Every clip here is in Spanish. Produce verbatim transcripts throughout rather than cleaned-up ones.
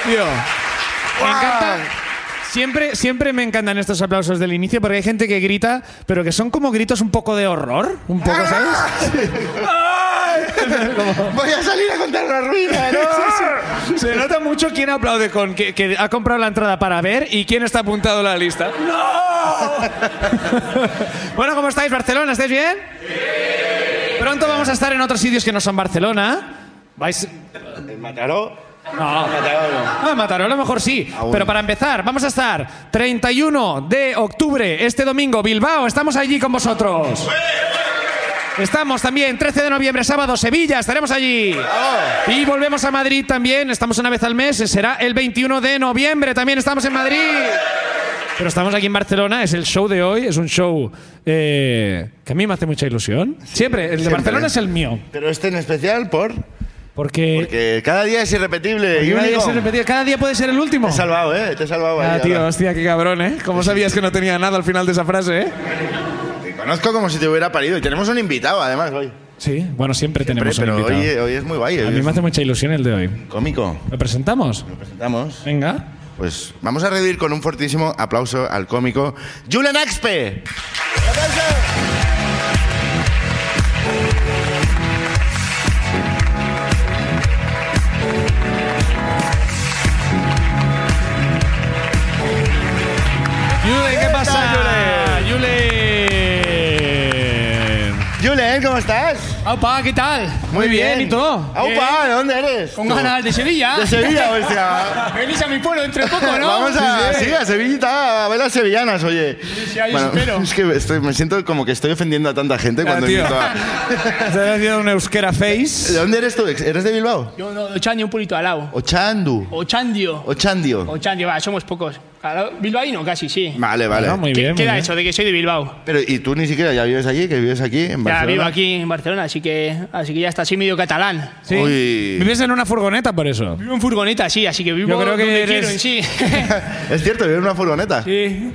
Tío, me encanta. Siempre, siempre me encantan estos aplausos del inicio porque hay gente que grita, pero que son como gritos un poco de horror. Un poco, ¿sabes? Como... Voy a salir a contar una ruina, ¿no? Sí, sí. Se nota mucho quién aplaude con que, que ha comprado la entrada para ver y quién está apuntado en la lista. ¡No! Bueno, ¿cómo estáis, Barcelona? ¿Estáis bien? Sí. Pronto vamos a estar en otros sitios que no son Barcelona. ¿Vais? ¿En Mataró? No, Mataró no. No, en Mataró a lo mejor sí. Aún. Pero para empezar, vamos a estar treinta y uno de octubre, este domingo, Bilbao. Estamos allí con vosotros. Estamos también trece de noviembre, sábado, Sevilla, estaremos allí. Oh. Y volvemos a Madrid también, estamos una vez al mes, será el veintiuno de noviembre, también estamos en Madrid. Pero estamos aquí en Barcelona, es el show de hoy, es un show eh, que a mí me hace mucha ilusión. Siempre, el de Siempre. Barcelona es el mío. Pero este en especial por... Porque, Porque cada día es irrepetible. Y cada, día es irrepetible. Cada día puede ser el último. Te he salvado, ¿eh? Te he salvado. Ah, ahí, tío, ahora. Hostia, qué cabrón, ¿eh? ¿Cómo sabías que no tenía nada al final de esa frase, eh? Te conozco como si te hubiera parido. Y tenemos un invitado, además, hoy. Sí, bueno, siempre, siempre tenemos pero un invitado. Hoy, hoy es muy guay. A mí me hace mucha ilusión el de hoy. Cómico. ¿Lo presentamos? Lo presentamos. Venga. Pues vamos a recibir con un fortísimo aplauso al cómico Julen Axpe. ¡Aplauso! Julen, ¿qué pasa? Julen. Julen, ¿cómo estás? Aupa, ¿qué tal? Muy bien. ¿Y tú? Aupa, ¿de dónde eres? Con ganas de Sevilla. De Sevilla, hostia. Venís a mi pueblo dentro de poco, ¿no? Vamos a, sí, sí. sí, a Sevillita, a ver las sevillanas, oye. Sí, sí, ahí bueno, espero. Es que estoy, me siento como que estoy ofendiendo a tanta gente Claro, cuando tío. invito a... Se ha haciendo un euskera face. ¿De dónde eres tú? ¿Eres de Bilbao? Yo no, Ochandio, un pulito al lado. Ochandu. Ochandio. Ochandio. Ochandio, va, somos pocos. Claro, bilbaíno casi, sí. Vale, vale. Bueno, muy bien, ¿Qué muy da bien. eso de que soy de Bilbao? Pero, ¿y tú ni siquiera ya vives allí? ¿Que vives aquí, en Barcelona? Ya vivo aquí en Barcelona, así que, así que ya está así medio catalán. Sí. Uy. Vives en una furgoneta por eso. Vivo en furgoneta, sí, así que vivo Yo creo que donde eres- quiero en sí. Es cierto, vives en una furgoneta. Sí.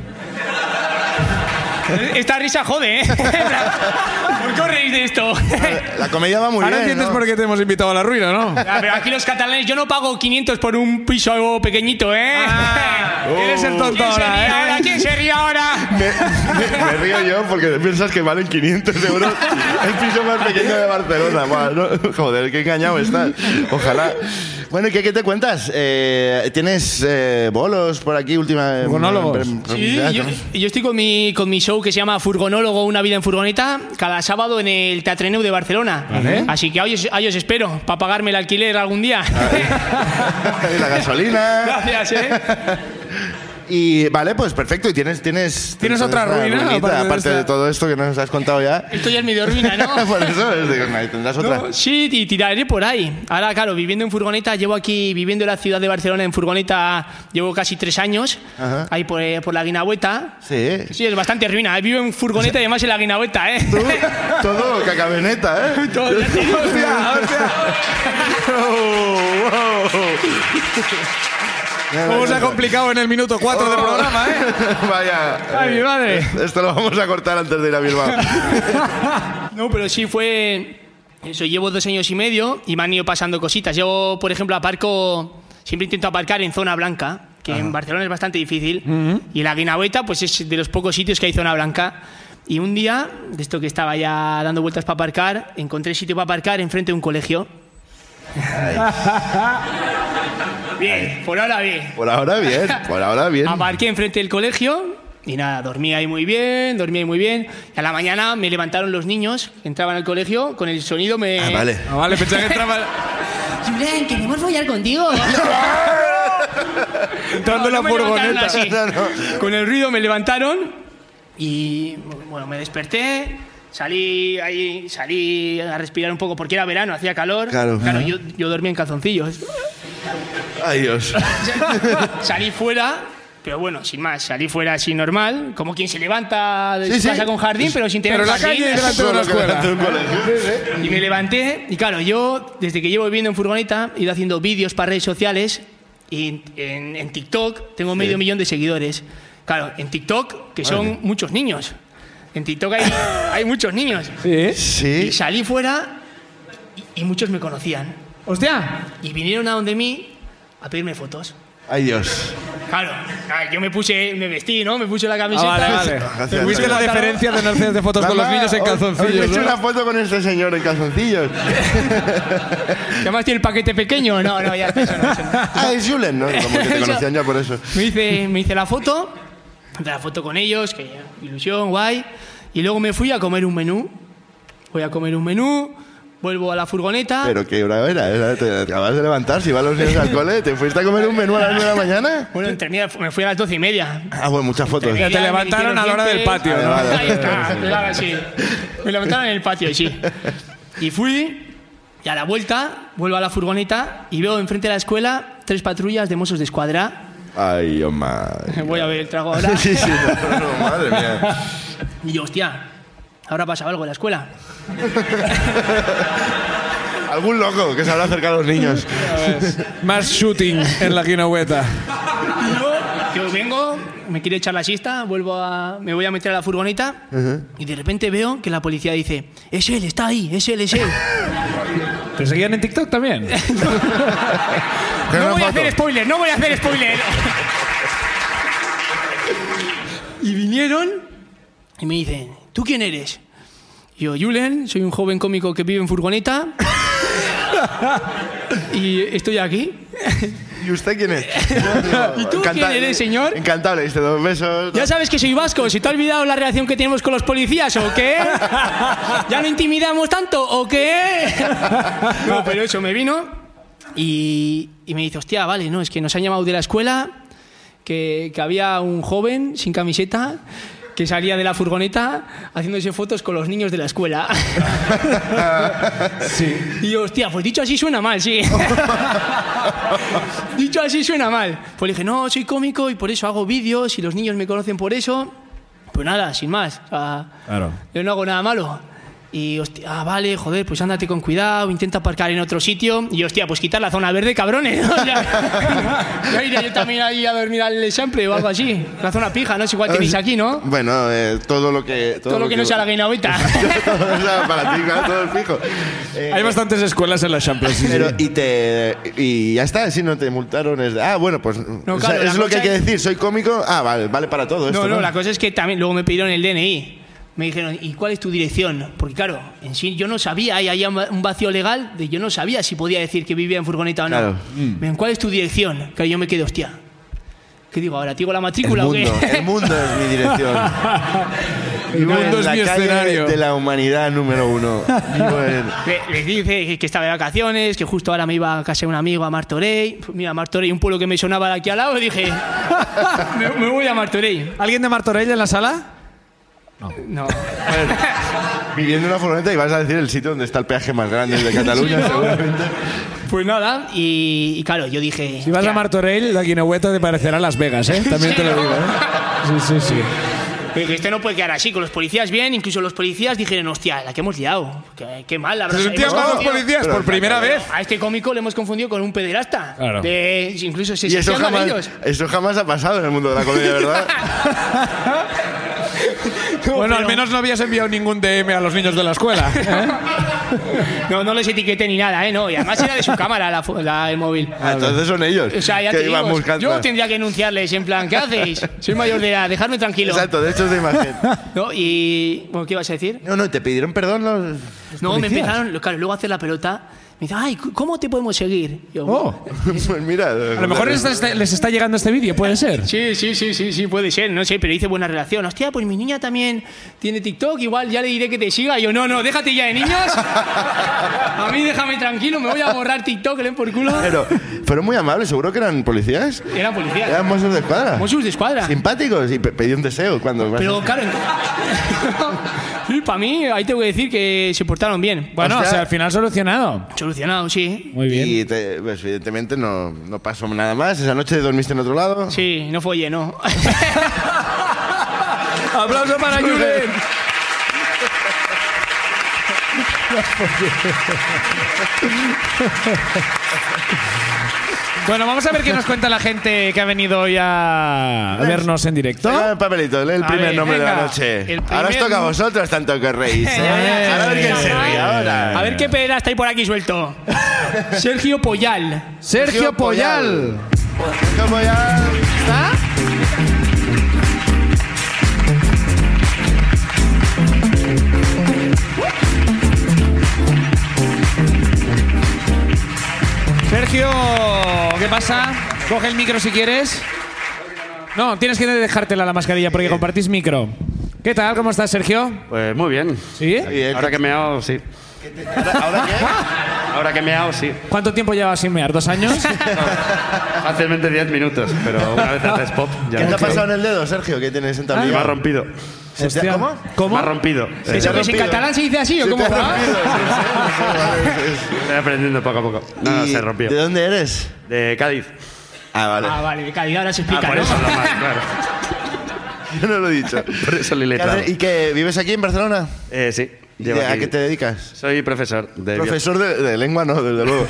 Esta risa jode, ¿eh? ¿Por qué os reís de esto? La comedia va muy Ahora bien, entiendes ¿no? por qué te hemos invitado a la ruina, ¿no? Ah, pero aquí los catalanes, yo no pago quinientos por un piso pequeñito, ¿eh? Ah, eres el tonto ¿Quién se ríe ahora, ¿eh? ahora? ¿Quién se ríe ahora? Me, me- me río yo porque piensas que valen quinientos euros el piso más pequeño de Barcelona. Buah, no, joder, qué engañado estás. Ojalá. Bueno, ¿y qué, qué te cuentas? Eh, ¿Tienes eh, bolos por aquí última? Furgonólogos. Sí, yo, yo estoy con mi, con mi show que se llama Furgonólogo, una vida en furgoneta, cada sábado en el Teatreneu de Barcelona. Vale. Así que ahí os, ahí os espero, para pagarme el alquiler algún día. Y la gasolina. Gracias, ¿eh? Y vale, pues perfecto. ¿Y tienes tienes ¿Tienes otra una ruina, ruinita, aparte de aparte de, esta? todo esto que nos has contado ya? Esto ya es medio ruina, ¿no? Por eso es de, no, tendrás otra. No, sí, y tiraré por ahí. Ahora, claro, viviendo en furgoneta, llevo aquí, viviendo en la ciudad de Barcelona en furgoneta, llevo casi tres años, Ajá. ahí por, eh, por la Guinahueta. Sí. Sí, es bastante ruina. ¿eh? Vivo en furgoneta y además en la Guinahueta, ¿eh? Tú, todo cacabeneta, ¿eh? Todo, ya te digo, Hostia, hostia. Oh, wow. ¿Cómo se ha complicado en el minuto cuatro del programa, eh? Vaya. Ay, mi madre. Esto lo vamos a cortar antes de ir a Bilbao. No, pero sí fue... Eso, llevo dos años y medio y me han ido pasando cositas. Yo, por ejemplo, aparco... Siempre intento aparcar en zona blanca, que Ajá. en Barcelona es bastante difícil. Uh-huh. Y la Guinahueta, pues es de los pocos sitios que hay zona blanca. Y un día, de esto que estaba ya dando vueltas para aparcar, encontré sitio para aparcar enfrente de un colegio. Bien, por ahora bien. Por ahora bien, por ahora bien. Aparqué enfrente del colegio y nada, dormí ahí muy bien, dormí ahí muy bien. Y a la mañana me levantaron los niños, entraban al colegio, con el sonido me... Ah, vale. Ah, vale, pensaba que entraba... Julen, queremos follar contigo. Entrando en la me levantaron furgoneta. así. No, no. Con el ruido me levantaron y bueno, me desperté. Salí ahí, salí a respirar un poco porque era verano, hacía calor. Claro. Claro, yo, yo dormía en calzoncillos. Ay, Dios. Salí fuera, pero bueno, sin más, salí fuera así normal, como quien se levanta de Sí, su sí. casa con jardín, pero sin tener Pero en la jardín. calle delante de una Solo que escuela. delante de un colegio. Y me levanté, y claro, yo desde que llevo viviendo en furgoneta he ido haciendo vídeos para redes sociales y en, en TikTok tengo medio Sí. millón de seguidores. Claro, en TikTok, que son Vale. muchos niños. En TikTok hay, hay muchos niños. Sí. Y Sí. salí fuera y, y muchos me conocían. Hostia. Y vinieron a donde mí a pedirme fotos. Ay, Dios. Claro, yo me puse, me vestí, ¿no? Me puse la camiseta. Ah, vale, vale. Te fuiste la deferencia de no hacer de fotos con los niños en calzoncillos. Hoy he hecho ¿no? una foto con este señor en calzoncillos. ¿Y además tiene el paquete pequeño? No, no, ya eso no, eso no. Ah, es Julen, ¿no? Como que te conocían ya por eso. Me hice, me hice la foto, la foto con ellos, que ilusión, guay. Y luego me fui a comer un menú. Voy a comer un menú, vuelvo a la furgoneta. Pero qué hora era, era te acabas de levantar, si van los niños al cole, ¿te fuiste a comer un menú a las nueve de la mañana? Bueno, entre mí, me fui a las doce y media. Ah, bueno, muchas fotos. Ya te levantaron a la hora del patio, ¿no? Vale, vale. Ahí está, claro, sí. Me levantaron en el patio, sí. Y fui, y a la vuelta, vuelvo a la furgoneta y veo enfrente de la escuela tres patrullas de Mossos de Escuadra. Ay, oh, madre. Voy a ver el trago ahora. Sí, sí, no, no, madre mía. Y yo, hostia, ¿habrá pasado algo en la escuela? Algún loco que se habrá acercado a los niños. Más shooting en la guinaueta. Yo vengo, me quiero echar la siesta, vuelvo a, me voy a meter a la furgoneta uh-huh. y de repente veo que la policía dice, es él, está ahí, es él, es él. ¿Te seguían en TikTok también? no, no voy a hacer spoiler, no voy a hacer spoiler. Y vinieron y me dicen, ¿tú quién eres? Y yo, Julen, soy un joven cómico que vive en furgoneta y estoy aquí. ¿Y usted quién es? ¿Y tú quién eres, señor? Encantado, le diste dos besos. Ya sabes que soy vasco. ¿Se te ha olvidado la relación que tenemos con los policías o qué? ¿Ya no intimidamos tanto o qué? No, pero eso, me vino y, y me dice, hostia, vale, no, es que nos han llamado de la escuela que, que había un joven sin camiseta que salía de la furgoneta haciéndose fotos con los niños de la escuela. Sí. Y yo, hostia, pues dicho así suena mal, sí. Dicho así suena mal. Pues le dije, no, soy cómico y por eso hago vídeos y los niños me conocen por eso. Pues nada, sin más. O sea, claro. Yo no hago nada malo. Y, hostia, ah, vale, joder, pues ándate con cuidado, intenta aparcar en otro sitio. Y, hostia, pues quitar la zona verde, cabrones, ¿no? Ya, ya iré yo también ahí a dormir al sample o algo así. La zona pija, no sé cuál tenéis aquí, ¿no? Bueno, eh, todo lo que... Todo, todo lo que, que no sea la guinaueta. Todo sea para ti, claro, todo el fijo. Eh, Hay bastantes escuelas en la Champions. Sí, pero, sí. y te... Y ya está, si no te multaron es de, ah, bueno, pues... No, claro, o sea, es lo que hay que decir, soy cómico, ah, vale, vale para todo esto, No, no, ¿no? la cosa es que también luego me pidieron el D N I. Me dijeron, ¿y cuál es tu dirección? Porque claro, en sí yo no sabía, hay ahí un vacío legal de yo no sabía si podía decir que vivía en furgoneta o no. Claro. Mm. ¿Cuál es tu dirección? Que yo me quedé, hostia. ¿Qué digo ahora? ¿Te digo la matrícula el mundo, o qué? El mundo es mi dirección. El mundo es mi escenario. De la humanidad número uno. Le, le dije que estaba de vacaciones, que justo ahora me iba a casa de un amigo a Martorell. Mira, Martorell, un pueblo que me sonaba de aquí al lado, y dije, me, me voy a Martorell. ¿Alguien de Martorell en la sala? No. no. Bueno, viviendo en una furgoneta y vas a decir el sitio donde está el peaje más grande de Cataluña, sí, ¿no? Seguramente. Pues nada, y, y claro, yo dije... Si vas a Martorell, la guinaueta te parecerá Las Vegas, ¿eh? También sí, te lo digo, ¿eh? Sí, sí, sí. Pero que esto no puede quedar así, con los policías bien, incluso los policías dijeron, hostia, la que hemos liado, qué, qué mal. ¿Se sentían mal los policías pero, por primera pero, vez? A este cómico le hemos confundido con un pederasta. Claro. De, incluso se y eso jamás, ellos. Eso jamás ha pasado en el mundo de la comedia, ¿verdad? No, bueno, pero... al menos no habías enviado ningún D M a los niños de la escuela, ¿eh? No, no les etiqueté ni nada, ¿eh? No, y además era de su cámara la, la, el móvil. Ah, entonces son ellos. O sea, ya que te digo, buscando. Yo tendría que enunciarles en plan, ¿qué hacéis? Soy mayor de edad, dejadme tranquilo. Exacto, de hecho es de imagen. No, y... Bueno, ¿qué ibas a decir? No, no, ¿te pidieron perdón los, los No, policías? Me empezaron, claro, luego a hacer la pelota... Me dice, ay, ¿cómo te podemos seguir? Yo, oh, pues mira. A lo mejor les está, les está llegando este vídeo, ¿puede ser? Sí, sí, sí, sí, sí, puede ser, no sé, pero hice buena relación. Hostia, pues mi niña también tiene TikTok, igual ya le diré que te siga. Y yo, no, no, déjate ya de niños. A mí déjame tranquilo, me voy a borrar TikTok, le den por culo. Pero fueron muy amables, seguro que eran policías. Eran policías. Eran Mossos de Escuadra. Mossos de Escuadra. Simpáticos y pedí un deseo cuando... Pero claro... Sí, para mí, ahí tengo que decir que se portaron bien. Bueno, o sea, al final solucionado. Solucionado, sí. Muy bien. Y te, pues, evidentemente no, no pasó nada más. ¿Esa noche dormiste en otro lado? Sí, no fue lleno. ¡Aplauso para Julen! Bueno, vamos a ver qué nos cuenta la gente que ha venido hoy a vernos en directo. Saca el papelito, lee el A primer ver, nombre de venga. la noche. El Ahora os primer- toca a vosotros, tanto que reís. ¿eh? Eh, Ahora a ver quién se ríe ahora. A ver qué pera está ahí por aquí suelto. Sergio Poyal. Sergio Sergio Poyal. Sergio Poyal. ¿Está? Sergio, ¿qué pasa? Coge el micro si quieres. No, tienes que dejártela la mascarilla porque compartís micro. ¿Qué tal? ¿Cómo estás, Sergio? Pues muy bien. ¿Sí? Bien. Ahora que me he dado, sí. ¿Ahora qué? Ahora que me he dado, sí. ¿Cuánto tiempo llevas sin mear? ¿Dos años? Fácilmente diez minutos, pero una vez haces pop, ya ¿Qué te no. ha pasado en el dedo, Sergio? ¿Qué tienes en Me ha tablilla? rompido. ¿Se te ha- Hostia. ¿Cómo? ¿Cómo? Me ha rompido. Se Eh, te ¿Eso ha que es en rompido. catalán se dice así o Se cómo te ha va? rompido, sí, sí, sí, vale, sí. Estoy aprendiendo poco a poco. No, no, ¿Y se rompió. ¿De dónde eres? De Cádiz. Ah, vale. Ah, vale, de calidad ahora se Ah, explica, por ¿no? eso lo más, claro. Yo no lo he dicho. Por eso le he letrado. ¿Y qué? ¿Vives aquí en Barcelona? Eh, sí. ¿Y llevo de- ¿A aquí. qué te dedicas? Soy profesor de, bio- Profesor de, de lengua, no, desde luego.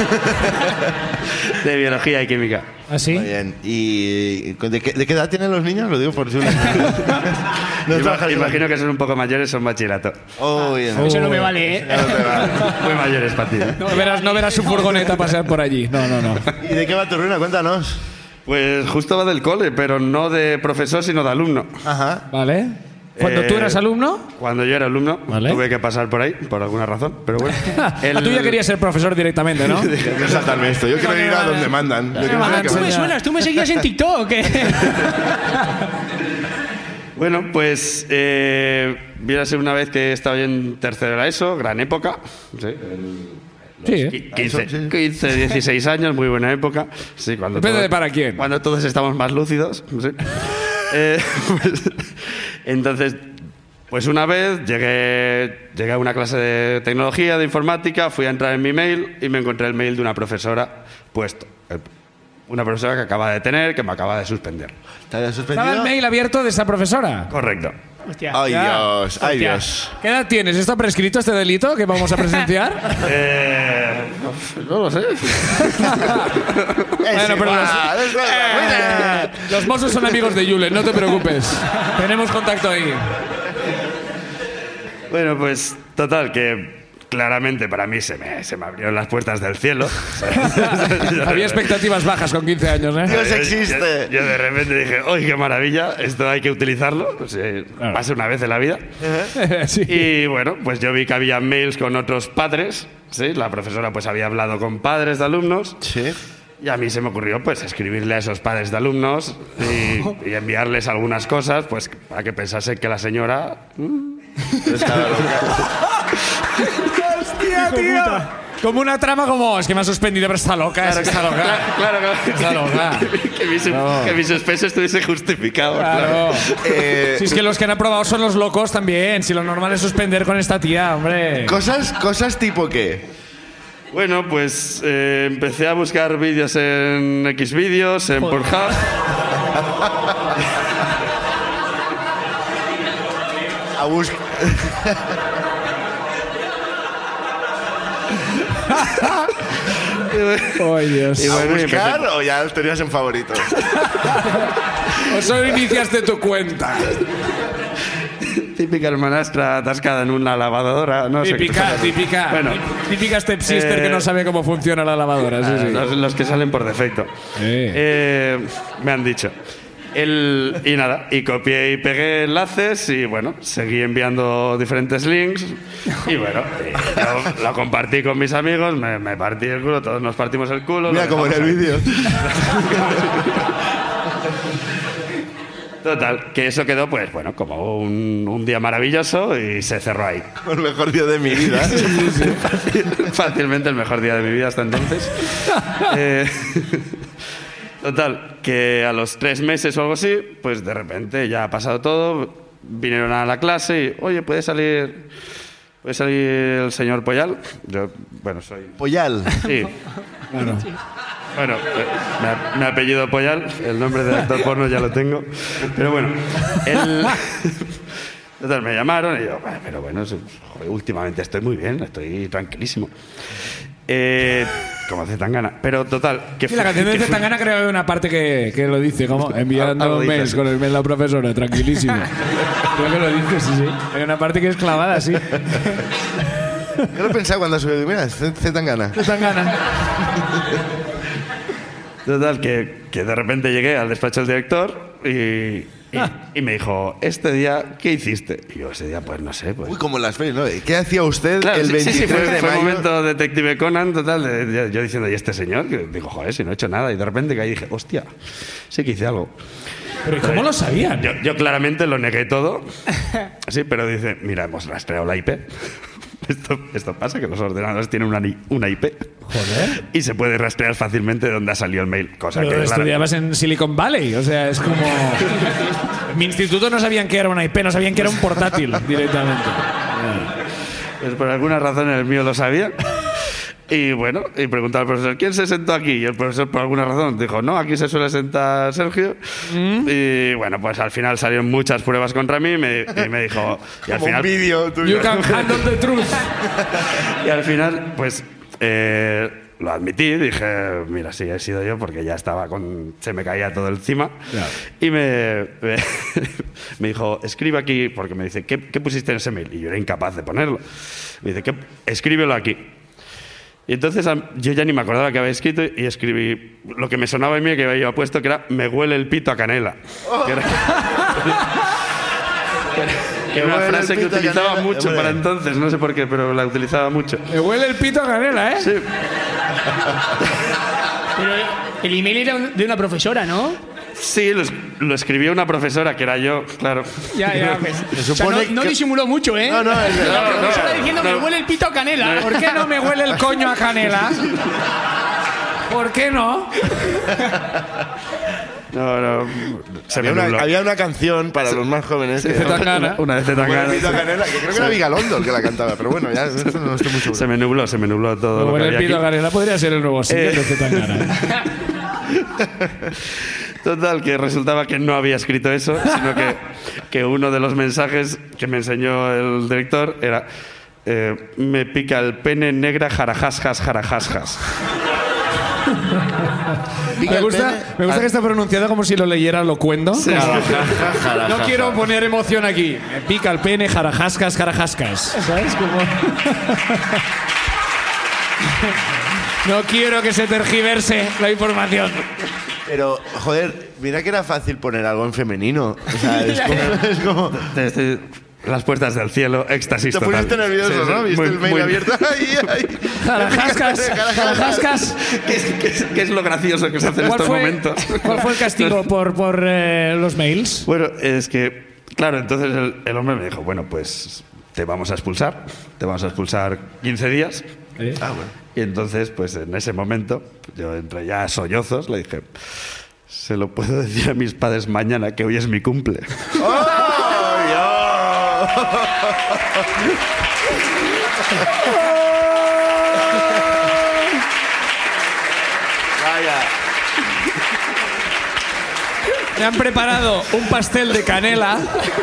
de biología y química. ¿Ah, sí? Muy bien. ¿Y de qué, de qué edad tienen los niños? Lo digo por si una... no Ima- trabajas en- imagino que son un poco mayores, son bachillerato. Oh, bien. Eso no me vale, ¿eh? Ya no te va. Muy mayores para ti. No verás, no verás su furgoneta pasear por allí. No, no, no. ¿Y de qué va tu ruina? Cuéntanos. Pues justo va del cole, pero no de profesor, sino de alumno. Ajá. ¿Vale? Cuando Eh, tú eras alumno, Cuando yo era alumno, Vale. tuve que pasar por ahí, por alguna razón, pero bueno. el... tú ya querías ser profesor directamente, ¿no? Quiero saltarme esto. Yo quiero ir a donde mandan. Yo quiero mandan, que Tú me mandan. suenas, tú me seguías en TikTok. ¿eh? Bueno, pues eh, viene a ser una vez que estaba yo en tercero de la ESO, gran época. Sí, Sí, ¿eh? qui- quince, quince, dieciséis años, muy buena época. Sí, cuando Depende todos- de para quién. Cuando todos estamos más lúcidos. Sí. Eh, pues, entonces, pues una vez llegué, llegué a una clase de tecnología, de informática, fui a entrar en mi mail y me encontré el mail de una profesora puesto. Eh, Una profesora que acaba de tener, que me acaba de suspender. ¿Te habías suspendido? ¿Estaba el mail abierto de esa profesora? Correcto. Hostia. Ay, Ya. Dios. Ay, Hostia. Dios. ¿Qué edad tienes? ¿Está prescrito este delito que vamos a presenciar? Eh, no lo sé. Es Bueno, pero igual, los- es igual. Eh, los Mossos son amigos de Julen, no te preocupes. Tenemos contacto ahí. Bueno, pues total, que claramente para mí se me, se me abrieron las puertas del cielo. Había expectativas bajas con quince años, ¿eh? Dios Yo- existe. Yo, yo de repente dije, ¡ay, qué maravilla! Esto hay que utilizarlo. O sea, pasa una vez en la vida. Sí. Y bueno, pues yo vi que había mails con otros padres. ¿Sí? La profesora pues había hablado con padres de alumnos. Sí. Y a mí se me ocurrió pues escribirle a esos padres de alumnos y, y enviarles algunas cosas pues para que pensase que la señora mm, estaba loca. ¡Hostia, tío! Como una trama como... Es que me ha suspendido, pero está loca, es que está loca. Claro, claro. Está loca. que, mi, su- que mi suspenso estuviese justificado. Claro. Eh, Si es que los que han aprobado son los locos también. Si lo normal es suspender con esta tía, hombre. cosas, cosas tipo qué. Bueno, pues eh, empecé a buscar vídeos en Xvideos, en Pornhub. A buscar. Ay, Dios. Y ¿A bueno, y buscar o ya los tenías en favoritos? O solo iniciaste tu cuenta. Típica hermanastra atascada en una lavadora. No sé qué Típica, pasa. típica. Bueno, Típica stepsister eh, que no sabe cómo funciona la lavadora. Sí, sí. Los, los que salen por defecto. Sí. Eh, me han dicho. El, y nada, y copié y pegué enlaces y bueno, seguí enviando diferentes links y bueno, y yo lo compartí con mis amigos, me, me partí el culo, todos nos partimos el culo. Mira lo como en el dejamos ahí. vídeo. Total, que eso quedó pues bueno, como un, un día maravilloso y se cerró ahí. El mejor día de mi vida. Fácil- Fácilmente el mejor día de mi vida hasta entonces. Eh, total, que a los tres meses o algo así, pues de repente ya ha pasado todo, vinieron a la clase y, oye, ¿puede salir, puede salir el señor Poyal? Yo, bueno, soy... Poyal. Sí. Bueno, bueno eh, me, ha- me ha apellido Poyal, el nombre del actor porno ya lo tengo. Pero bueno, el... Entonces me llamaron y yo, "Bueno, pero bueno, eso- joder, últimamente estoy muy bien, estoy tranquilísimo. Eh, como Zetangana. Pero total, que Sí, la fue- canción de que fue- Zetangana creo que hay una parte que, que lo dice, como enviando Algo dice mails así. con el mail a la profesora, tranquilísimo. Creo que lo dice, sí, sí. Hay una parte que es clavada, sí. Yo lo pensaba cuando subió. Mira, Zetangana. Zetangana. Total, que, que de repente llegué al despacho del director y, y, Ah. y me dijo, este día, ¿qué hiciste? Y yo, ese día, pues no sé, pues... Uy, como en las pelis, ¿no? ¿Qué hacía usted Claro, el sí, veintitrés sí, sí, fue, de fue mayo? un momento detective Conan, total, de- de- yo diciendo, ¿y este señor? Que digo, joder, si no he hecho nada. Y de repente caí y dije, hostia, sí que hice algo. Pero ¿y cómo lo sabían? Yo, yo claramente lo negué todo. Sí, pero dice, mira, hemos rastreado la I P. Esto, esto pasa, que los ordenadores tienen una, ni- una I P. Joder. Y se puede rastrear fácilmente de dónde ha salido el mail. Cosa Pero que, claro, estudiabas en Silicon Valley, o sea, es como... Mi instituto no sabían que era una I P, no sabían que era un portátil directamente. pues por alguna razón el mío lo sabía. Y bueno, y preguntaba al profesor, ¿quién se sentó aquí? Y el profesor, por alguna razón, dijo, no, aquí se suele sentar Sergio. Mm. Y bueno, pues al final salieron muchas pruebas contra mí y me, y me dijo... Y al Como final, un vídeo tuyo. You can handle the truth. y al final, pues eh, lo admití, dije, mira, sí, he sido yo porque ya estaba con... Se me caía todo encima. Claro. Y me, me, me dijo, escribe aquí, porque me dice, ¿qué, ¿qué pusiste en ese mail? Y yo era incapaz de ponerlo. Me dice, ¿qué? Escríbelo aquí. Y entonces am- yo ya ni me acordaba que había escrito y escribí lo que me sonaba a mí que había puesto, que era, me huele el pito a canela. Que era, que era una huele el frase que pito a utilizaba canela, mucho hombre. para entonces, no sé por qué, pero la utilizaba mucho. Me huele el pito a canela, ¿eh? Sí. Pero el email era un- de una profesora, ¿no? Sí, lo, es- lo escribió una profesora, que era yo, claro. Ya, ya. Pues. Se O sea, supone no, no que- disimuló mucho, ¿eh? No, no, es La verdad. profesora no, diciendo no. me huele el pito a canela. ¿Por qué no me huele el coño a canela? ¿Por qué no? No, no. Se me Había nubló. una, había una canción para los más jóvenes. que- Zetangana. Una de Como el Zetangana. pito a canela, que creo que era Vigalondo el que la cantaba, pero bueno, ya eso no estoy muy seguro. Se me nubló, se me nubló todo Me lo que huele el había pito a aquí. canela podría ser el nuevo single Eh. de Zetangana. Total, que resultaba que no había escrito eso, sino que, que uno de los mensajes que me enseñó el director era eh, me pica el pene negra jarajasjas jarajasjas. Me gusta, me gusta que está pronunciado como si lo leyera Locuendo. Sí, Como- No quiero poner emoción aquí. Me pica el pene, jarajascas, jarajascas. ¿Sabes? Como... No quiero que se tergiverse la información. Pero, joder, mira que era fácil poner algo en femenino. O sea, es como... Es como Este- Las puertas del cielo, éxtasis te total. pusiste nervioso, Sí, sí, ¿no? Viste muy- el mail muy- abierto. Ay, ay. Jarajascas, jarajascas. ¿Qué es, qué es- qué es lo gracioso que se hace en ¿Cuál estos fue, momentos? ¿Cuál fue el castigo por, por eh, los mails? Bueno, es que, claro, entonces el, el hombre me dijo, bueno, pues te vamos a expulsar, te vamos a expulsar quince días. Eh. Ah, bueno. Y entonces, pues en ese momento, yo entre ya sollozos, le dije, se lo puedo decir a mis padres mañana, que hoy es mi cumple. ¡Oh, Dios! Vaya. Me han preparado un pastel de canela.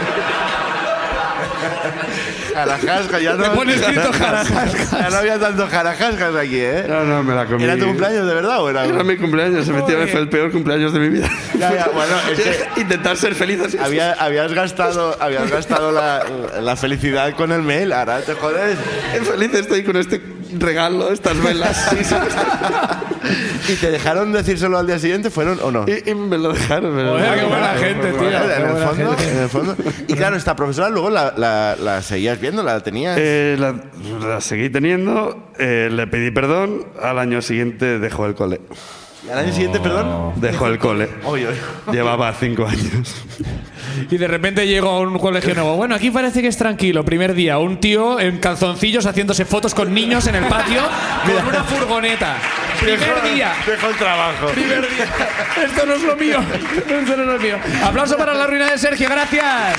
Jarajasca, ya no... Me pone escrito jarajasca. Ya no había tantos jarajascas aquí, ¿eh? No, no, me la comí. ¿Era tu cumpleaños de verdad o era...? Era mi cumpleaños, efectivamente fue el peor cumpleaños de mi vida. Ya, ya, bueno, es que- Intentar ser feliz así. Había- habías gastado, habías gastado la, la felicidad con el mail, ahora te jodes. Feliz estoy con este regalo, estas velas. ¿Y te dejaron decírselo al día siguiente? ¿Fueron o no? y, y me lo dejaron. me lo Joder, qué dejaron. buena gente, tío. Joder, Qué en, el buena fondo, gente. en el fondo. Y claro, esta profesora luego la, la, la seguías viendo, la tenías. Eh, la, la seguí teniendo, eh, le pedí perdón, al año siguiente dejó el cole. ¿Y al año siguiente, perdón? Dejó el cole. Oye, oye. Llevaba cinco años. Y de repente llegó a un colegio nuevo. Bueno, aquí parece que es tranquilo. Primer día, un tío en calzoncillos haciéndose fotos con niños en el patio con una furgoneta. Primer día. Dejó el trabajo. Primer día. Esto no es lo mío. Esto no es lo mío. Aplauso para la ruina de Sergio. Gracias.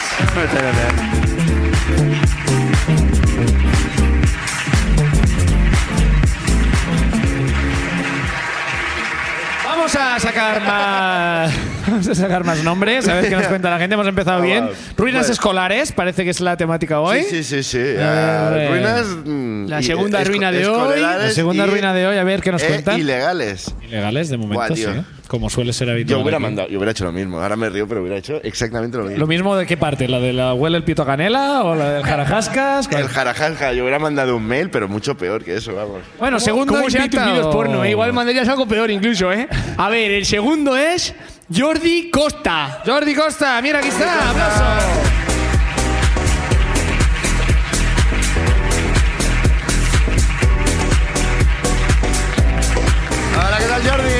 Vamos a sacar más, Vamos a sacar más nombres, a ver qué nos cuenta la gente. Hemos empezado Ah, bien. wow. Ruinas Bueno. escolares, parece que es la temática hoy. Sí, sí, sí. sí. A ver, Ah, a ver. ruinas. mm, La y- segunda esco- ruina de hoy. escolares La segunda y- ruina de hoy, a ver qué nos eh, cuentan. Ilegales. Ilegales, de momento, Buah, sí. tío. ¿eh? Como suele ser habitual. Yo hubiera aquí. mandado, yo hubiera hecho lo mismo. Ahora me río, pero hubiera hecho exactamente lo mismo. ¿Lo mismo de qué parte? ¿La de la huele el pito canela o la del jarajascas? El jarajanja, yo hubiera mandado un mail, pero mucho peor que eso, vamos. Bueno, segundo ¿Cómo serán tus invitado. vídeos porno? eh? Igual mandarías algo peor incluso, ¿eh? A ver, el segundo es Jordi Costa. Jordi Costa, mira, aquí está. ¡Aplauso! Hola, ¿qué tal, Jordi?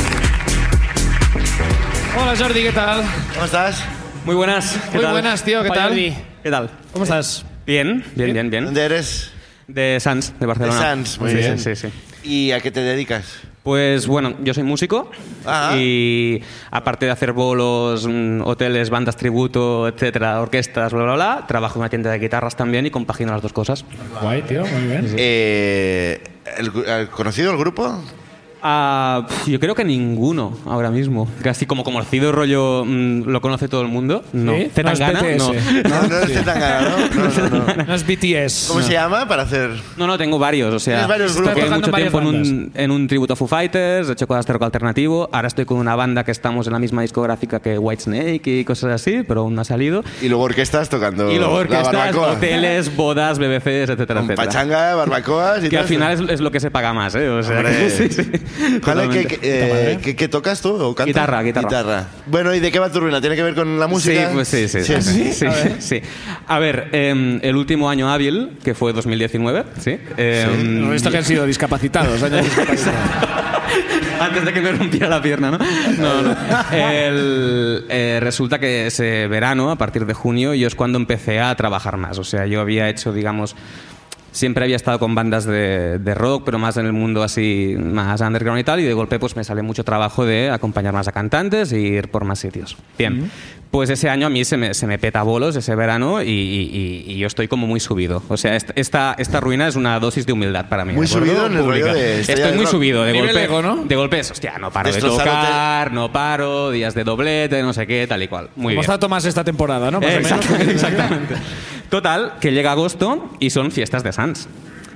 Hola, Jordi, ¿qué tal? ¿Cómo estás? Muy buenas. ¿Qué Muy tal? buenas, tío, ¿qué Opa, tal? Jordi. ¿Qué tal? ¿Cómo estás? Bien, bien, bien, bien. ¿Dónde eres? De Sants, de De Barcelona. Sants, muy Sí, bien. Sí, sí. ¿Y a qué te dedicas? Pues bueno, yo soy músico Ah. y aparte de hacer bolos, mm, hoteles, bandas tributo, etcétera, orquestas, bla, bla, bla, trabajo en una tienda de guitarras también y compagino las dos cosas. Guay, tío, muy bien. Eh, ¿el, el conocido el grupo? Ah, pf, yo creo que ninguno ahora mismo. Casi como conocido rollo mm, lo conoce todo el mundo. No. ¿Sí? Zetangana, No es no. B T S. No, no es Zetangana, ¿no? No, no, no. No es B T S. ¿Cómo se llama para hacer? No, no, tengo varios. O sea, Tienes varios estuve grupos. Tocando mucho en varias tiempo en un, bandas. en un tributo a Foo Fighters, he hecho cosas de rock alternativo. Ahora estoy con una banda que estamos en la misma discográfica que Whitesnake y cosas así, pero aún no ha salido. Y luego orquestas tocando Y luego la orquestas, barbacoa. hoteles, bodas, B B Cs, etcétera, Con etcétera. pachanga, barbacoas y Que todo al final eso. es, es lo que se paga más, ¿eh? O sea, Hombre. que, sí, sí, Vale, ¿qué, totalmente. qué, eh, ¿qué- qué tocas tú? ¿O cantas? Guitarra, guitarra. Bueno, ¿y de qué va tu ruina? ¿Tiene que ver con la música? Sí, pues sí, sí. Sí, Sí. sí, sí. A ver, em, el último año hábil, que fue dos mil diecinueve, ¿sí? Em, No, esto que han sido discapacitados. años discapacitados. Antes de que me rompiera la pierna, ¿no? No, no. El, eh, resulta que ese verano, a partir de junio, yo es cuando empecé a trabajar más. O sea, yo había hecho, digamos... Siempre había estado con bandas de, de rock, pero más en el mundo así, más underground y tal, y de golpe pues me sale mucho trabajo de acompañar más a cantantes e ir por más sitios. Bien, pues ese año a mí se me, se me peta bolos, ese verano, y, y- y yo estoy como muy subido. O sea, est- esta, esta ruina es una dosis de humildad para mí. Muy ¿de acuerdo? subido en el Pública. rollo de estrella Estoy de muy rock. subido, de Nivel golpe, ego, ¿no? de golpe es, hostia, no paro de Destrozándote. tocar, no paro, días de doblete, no sé qué, tal y cual. Muy Como bien. está Tomás esta temporada, ¿no? Más o menos. Exacto- exactamente. Total, que llega agosto y son fiestas de Sans.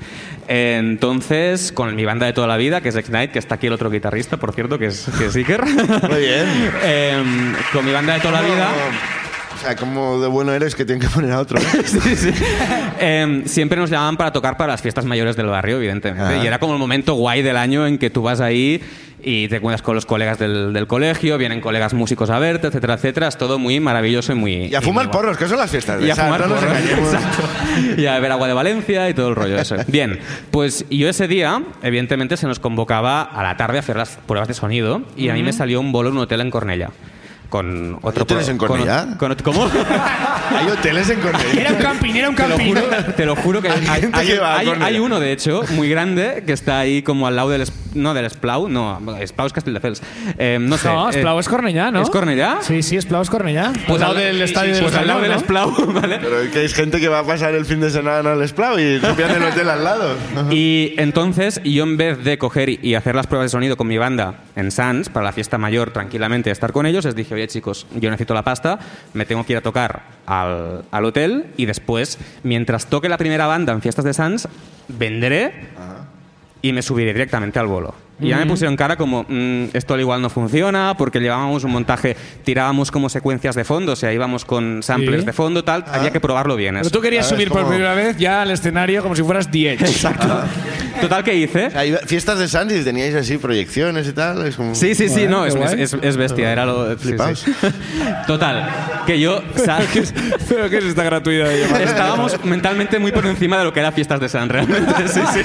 Entonces, con mi banda de toda la vida, que es X-Night, que está aquí el otro guitarrista, por cierto, que es, que es Iker. Muy bien. Em, con mi banda de toda la vida. O sea, como de bueno eres que tienen que poner a otro. Sí, sí. Em, siempre nos llamaban para tocar para las fiestas mayores del barrio, evidentemente. Ah. Y era como el momento guay del año en que tú vas ahí y te encuentras con los colegas del, del colegio, vienen colegas músicos a verte, etcétera, etcétera. Es todo muy maravilloso y muy... Y a fumar porros, que son las fiestas. de Y a Sants, fumar no nos porros. engañemos. Exacto. Y a beber agua de Valencia y todo el rollo eso. Bien, pues yo ese día, evidentemente, se nos convocaba a la tarde a hacer las pruebas de sonido y a mí me salió un bolo en un hotel en Cornella. Con otro hoteles pro- en con- Cornellà? con- ¿Cómo? Hay hoteles en Cornellà. Era un camping, era un Te lo camping. juro, te lo juro que hay, hay- gente hay- que va a hay- Cornellà. hay uno, de hecho, muy grande, que está ahí como al lado del... Es- No, del Esplau, no, Esplau es Castelldefels. Eh, no sé. No, eh, Esplau es Cornellà, ¿no? ¿Es Cornellà? Sí, sí, Esplau es Cornellà. Pues al lado al- del sí, estadio sí, del pues al lado del Esplau, Esplau, ¿vale? Pero es que hay gente que va a pasar el fin de semana al Esplau y copian el hotel al lado. Y entonces, yo en vez de coger y hacer las pruebas de sonido con mi banda en Sans, para la fiesta mayor, tranquilamente estar con ellos, les dije, oye chicos, yo necesito la pasta, me tengo que ir a tocar al, al hotel y después, mientras toque la primera banda en fiestas de Sans, vendré y me subiré directamente al bolo. Y ya me pusieron cara como, mm, esto al igual no funciona, porque llevábamos un montaje, tirábamos como secuencias de fondo, o sea, íbamos con samplers Sí. de fondo, tal, había que probarlo bien. Pero eso. tú querías A ver, subir es por como- primera vez ya al escenario como si fueras The Edge. Exacto. Total, ¿qué hice? Hay fiestas de Sandy, teníais así proyecciones y tal. Es como... Sí, sí, sí, Guay, no, qué es, guay. es- es bestia, era lo... sí, Flipaos. sí. Total, que yo... sal- Pero ¿qué es esta gratuidad de llamar? Estábamos mentalmente muy por encima de lo que era fiestas de San, realmente, sí, sí.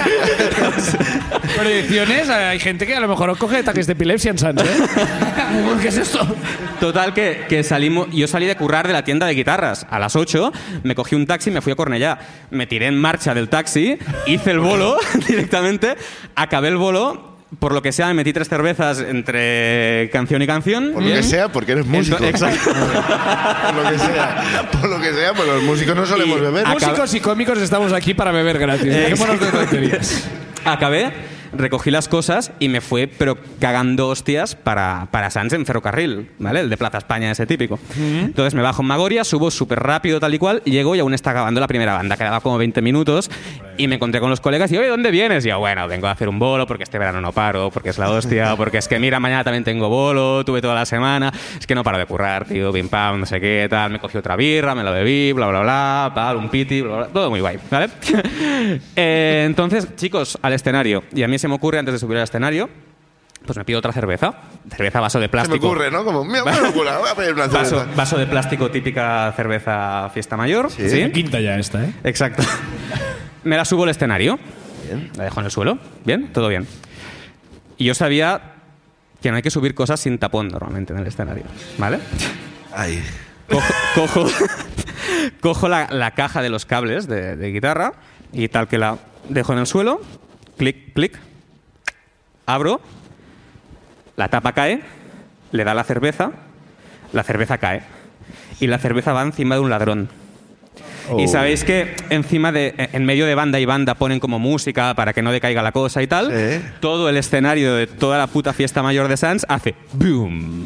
Proyecciones, hay gente que a lo mejor os coge ataques de epilepsia en Sans, ¿eh? ¿Qué es esto? Total, que, que salimos... Yo salí de currar de la tienda de guitarras a las ocho, me cogí un taxi y me fui a Cornellà. Me tiré en marcha del taxi, hice el bolo directamente, acabé el bolo... Por lo que sea, me metí tres cervezas entre canción y canción. Por lo que sea, porque eres músico. Ento- exacto. Por lo que sea. Por lo que sea, pues los músicos no solemos Y beber. acá- Músicos y cómicos estamos aquí para beber gratis. Dejémonos de tonterías. Acabé, recogí las cosas y me fue, pero cagando hostias para, para Sants en ferrocarril, ¿vale? El de Plaza España, ese típico. Uh-huh. Entonces me bajo en Magoria, subo súper rápido, tal y cual, y llego y aún está acabando la primera banda, quedaba como veinte minutos, y me encontré con los colegas y, oye, ¿dónde vienes? Y yo, bueno, vengo a hacer un bolo porque este verano no paro, porque es la hostia, porque es que, mira, mañana también tengo bolo, tuve toda la semana, es que no paro de currar, tío, pim pam, no sé qué, tal, me cogí otra birra, me la bebí, bla, bla, bla, tal, un piti, bla, bla, todo muy guay, ¿vale? eh, entonces, chicos, al escenario. Y a mí se me ocurre, antes de subir al escenario, pues me pido otra cerveza. Cerveza, vaso de plástico. Se me ocurre, ¿no? Como, mira, locura, voy a pedir una cerveza. Vaso, vaso de plástico, típica cerveza fiesta mayor. Sí. ¿Sí? Quinta ya esta, ¿eh? Exacto. Me la subo al escenario. Bien. La dejo en el suelo. Bien, todo bien. Y yo sabía que no hay que subir cosas sin tapón normalmente en el escenario, ¿vale? Ay. Cojo, cojo, cojo la, la caja de los cables de, de guitarra y tal que la dejo en el suelo, clic, clic, abro, la tapa cae, le da la cerveza, la cerveza cae y la cerveza va encima de un ladrón. Oh. Y sabéis que encima de, en medio de banda y banda ponen como música para que no decaiga la cosa y tal. ¿Eh? Todo el escenario de toda la puta fiesta mayor de Sants hace boom.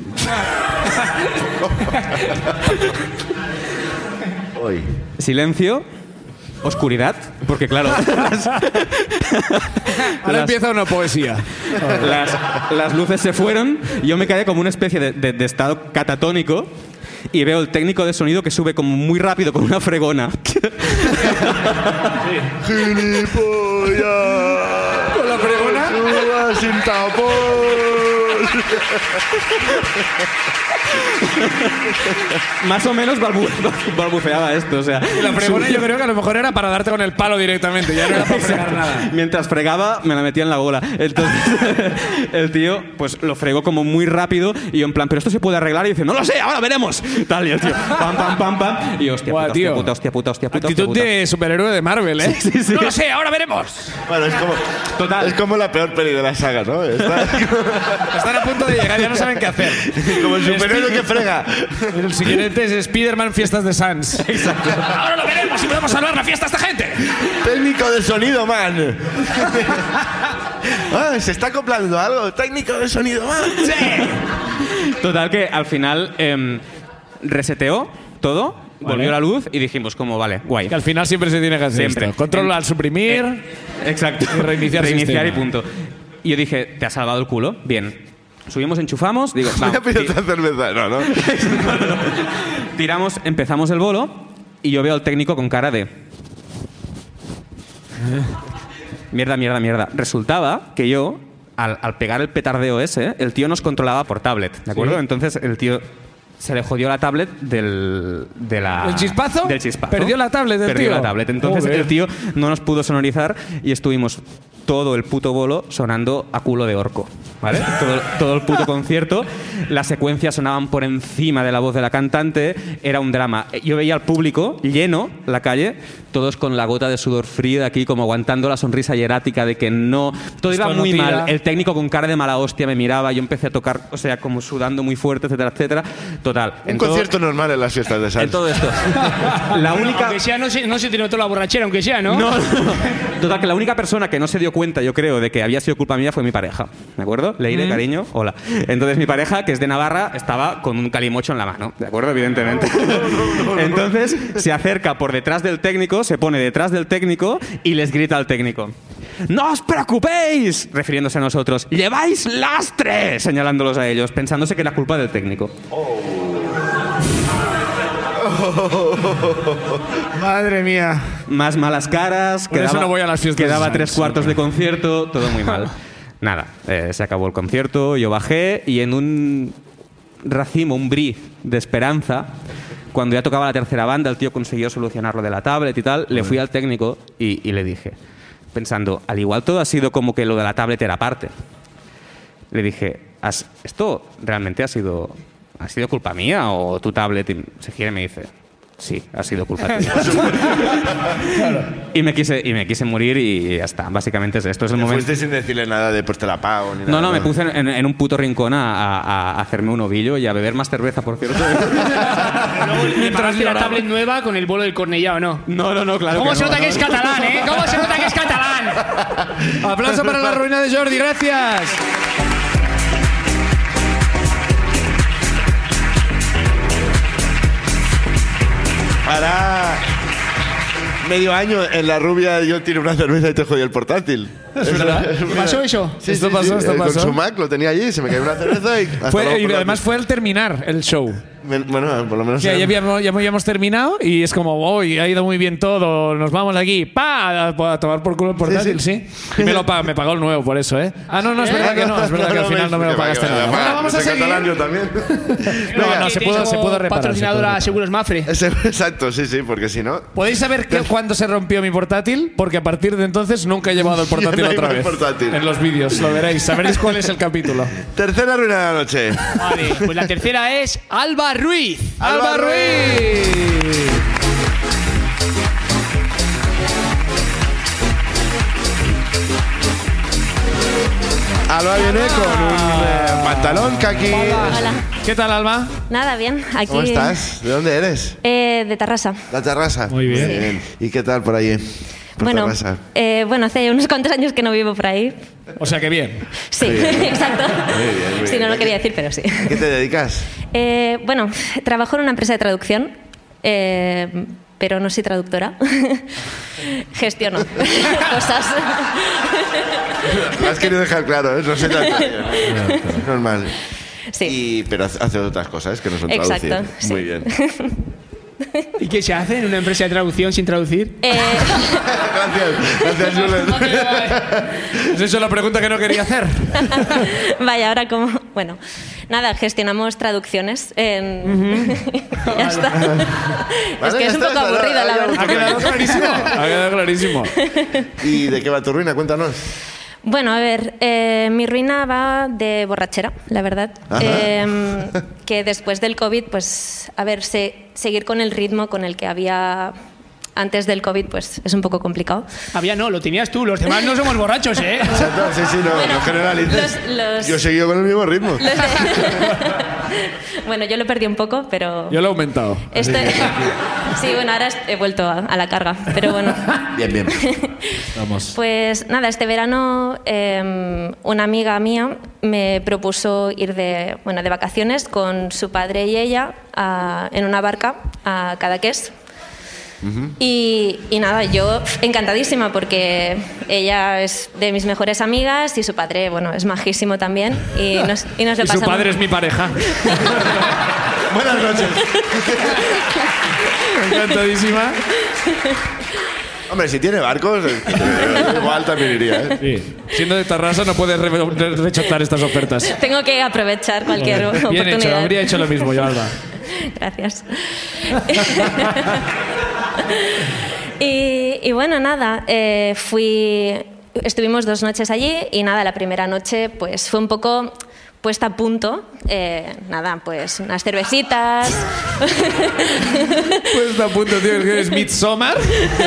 Hoy. Silencio, oscuridad, porque claro. las, Ahora las, empieza una poesía. Las, las luces se fueron y yo me quedé como una especie de, de, de estado catatónico. Y veo el técnico de sonido que sube como muy rápido con una fregona. ¡Gilipollas! ¿Con la fregona? ¡Suba sin tapón! Más o menos balbu balbuceaba esto, o sea. Y la fregona yo creo que a lo mejor era para darte con el palo directamente, ya no era para fregar nada. Mientras fregaba, me la metía en la bola. Entonces, el tío, pues lo fregó como muy rápido y yo en plan, pero esto se puede arreglar, y dice, no lo sé, ahora veremos. Tal, y el tío, pam, pam, pam, pam. Y yo, hostia, Buah, puta, tío. hostia, puta, hostia, puta, hostia, puta, Actitud hostia, puta. de superhéroe de Marvel, ¿eh? Sí, sí, sí. No lo sé, ahora veremos. Bueno, es como, Total. es como la peor peli de la saga, ¿no? Está Están a punto de llegar, ya no saben qué hacer. como el superhéroe que frega. El siguiente es Spider-Man Fiestas de Sans. Exacto. Ahora lo veremos y podemos salvar la fiesta a esta gente. Técnico de sonido, man. Ah, se está acoplando algo. Técnico de sonido, man. Sí. Total que al final eh, reseteó todo, Vale. volvió la luz y dijimos como, vale, guay. Que al final siempre se tiene que hacer Siempre. esto. Control En- al suprimir. Eh, exacto. Y reiniciar Reiniciar y sistema. punto. Y yo dije, te has salvado el culo. Bien. Subimos, enchufamos. Digo, Voy a vamos, pedir ti- otra cerveza. No, no. tiramos, empezamos el bolo y yo veo al técnico con cara de... Mierda, mierda, mierda. Resultaba que yo, al, al pegar el petardeo ese, el tío nos controlaba por tablet, ¿de acuerdo? Sí. Entonces el tío... Se le jodió la tablet del... De la, ¿El chispazo? Del chispazo. ¿Perdió la tablet del Perdió tío? la tablet. Entonces Joder. el tío no nos pudo sonorizar y estuvimos todo el puto bolo sonando a culo de orco, ¿vale? Todo, todo el puto concierto. Las secuencias sonaban por encima de la voz de la cantante. Era un drama. Yo veía al público lleno, la calle, todos con la gota de sudor frío de aquí, como aguantando la sonrisa hierática de que no... Todo Esto iba no muy tira. mal. El técnico con cara de mala hostia me miraba. Yo empecé a tocar, o sea, como sudando muy fuerte, etcétera, etcétera. Total. Un en todo- concierto normal en las fiestas de En Sans. todo esto. La única... Aunque sea, no se, no se te notó la borrachera, aunque sea, ¿no? No, no, no. Total, que la única persona que no se dio cuenta, yo creo, de que había sido culpa mía fue mi pareja. ¿De acuerdo? Leire, cariño, hola. Entonces mi pareja, que es de Navarra, estaba con un calimocho en la mano. ¿De acuerdo? Evidentemente. Entonces se acerca por detrás del técnico, se pone detrás del técnico y les grita al técnico: ¡No os preocupéis! Refiriéndose a nosotros. ¡Lleváis lastre! Señalándolos a ellos, pensándose que era culpa del técnico. Madre mía. Más malas caras, Por eso no voy a las fiestas quedaba de tres Sans, cuartos hombre. de concierto, todo muy mal. Nada, eh, se acabó el concierto, yo bajé y en un racimo, un brie de esperanza, cuando ya tocaba la tercera banda, el tío consiguió solucionar lo de la tablet y tal, le fui al técnico y, y le dije, pensando, al igual todo ha sido como que lo de la tablet era parte. Le dije, ¿Has, ¿esto realmente ha sido, ha sido culpa mía o tu tablet? Y se gira y me dice, Sí, ha sido culpa tuya. y, me quise, y me quise morir y ya está. Básicamente es esto. Es el Te momento. fuiste sin decirle nada de pues te la pago ni nada. No, no, me puse en, en un puto rincón a, a- a hacerme un ovillo y a beber más cerveza, por cierto. Luego le pagaste la tablet nueva con el bolo del Cornellá, ¿o no? No, no, no, claro. ¿Cómo que se no, nota no. que es catalán, eh? ¿Cómo se nota que es catalán? Aplauso para la ruina de Jordi, gracias. Hará medio año en la rubia yo tiré una cerveza y te jodí el portátil. ¿Es verdad? ¿Qué pasó eso? Sí, Esto sí, pasó, sí. esto Eh, pasó. Con su Mac lo tenía allí, se me cayó una cerveza y... hasta Fue- luego, y portátil. además fue al terminar el show. Men- Bueno, por lo menos... Ya, era- ya, habíamos, ya habíamos terminado y es como, hoy ha ido muy bien todo, nos vamos de aquí, ¡pa! A, a tomar por culo el portátil, sí. Y me, lo pa- me pagó el nuevo por eso, ¿eh? Ah, no, no, es verdad que no, es verdad que al final no me lo Que va, pagaste que va, nada. que va, Bueno, vamos a soy seguir. catalán yo también. No, no, se pudo, se pudo reparar. se Patrocinadora pudo reparar. Seguros Mafre. Ese- Exacto, sí, sí, porque si no... ¿Podéis saber qué- cuándo se rompió mi portátil? Porque a partir de entonces nunca he llevado el portátil Ya no hay otra más vez. portátil. En los vídeos, lo veréis. Sabréis cuál es el capítulo. Tercera ruina de la noche. Vale, pues la tercera es Alba Ruiz. ¡Alba Alba Ruiz! Alba viene con un eh, pantalón kaki. Hola. ¿Qué tal, Alba? Nada, bien. Aquí. ¿Cómo estás? ¿De dónde eres? Eh, de Tarrasa. La terraza. Muy bien. ¿Y qué tal por allí? Por Bueno, Tarrasa. eh, bueno, hace unos cuantos años que no vivo por ahí. O sea que bien. Sí, exacto. muy Sí, bien. no lo quería decir, pero sí. ¿Qué te dedicas? Eh, bueno, trabajo en una empresa de traducción, eh, pero no soy traductora. Gestiono cosas. Lo has querido dejar claro, ¿eh? No sé tanto. Normal. Sí. Y, pero hace hace otras cosas que no son Exacto, traducir. sí. Muy bien. ¿Y qué se hace en una empresa de traducción sin traducir? Eh, Gracias, gracias, Julen. ¿Es eso la pregunta que no quería hacer? vaya, ahora como... Bueno, nada, gestionamos traducciones. En... ya está. es Vale, que ya es un está, poco está, aburrido, ya, la ya, verdad. Ha quedado clarísimo. Ha quedado clarísimo. ¿Y de qué va tu ruina? Cuéntanos. Bueno, a ver, eh, mi ruina va de borrachera, la verdad. Ajá. Eh, que después del COVID, pues, a ver, se- seguir con el ritmo con el que había antes del COVID, pues es un poco complicado. Había no, lo tenías tú. Los demás no somos borrachos, ¿eh? Exacto, sí, sí, no, no generalices. los- los- Yo he seguido con el mismo ritmo. Los de- bueno, yo lo perdí un poco, pero... Yo lo he aumentado. Estoy... sí, bueno, ahora he vuelto a, a la carga, pero bueno. Bien, bien. Vamos. Pues nada, este verano eh, una amiga mía me propuso ir de, bueno, de vacaciones con su padre y ella a- en una barca a Cadaqués. y, y nada, yo encantadísima porque ella es de mis mejores amigas y su padre, bueno, es majísimo también y nos, y nos lo Y su pasamos. padre es mi pareja. Buenas noches. Encantadísima. Hombre, si tiene barcos, eh, igual también iría, ¿eh? Sí. Siendo de Tarrasa no puedes re- re- rechazar estas ofertas. Tengo que aprovechar cualquier Bien oportunidad. hecho, habría hecho lo mismo yo, Alba. Gracias. y, y bueno, nada, eh, fui, estuvimos dos noches allí y nada, la primera noche pues fue un poco puesta a punto. Eh, nada, pues unas cervecitas. Pues está a punto, tío, que eres Midsommar.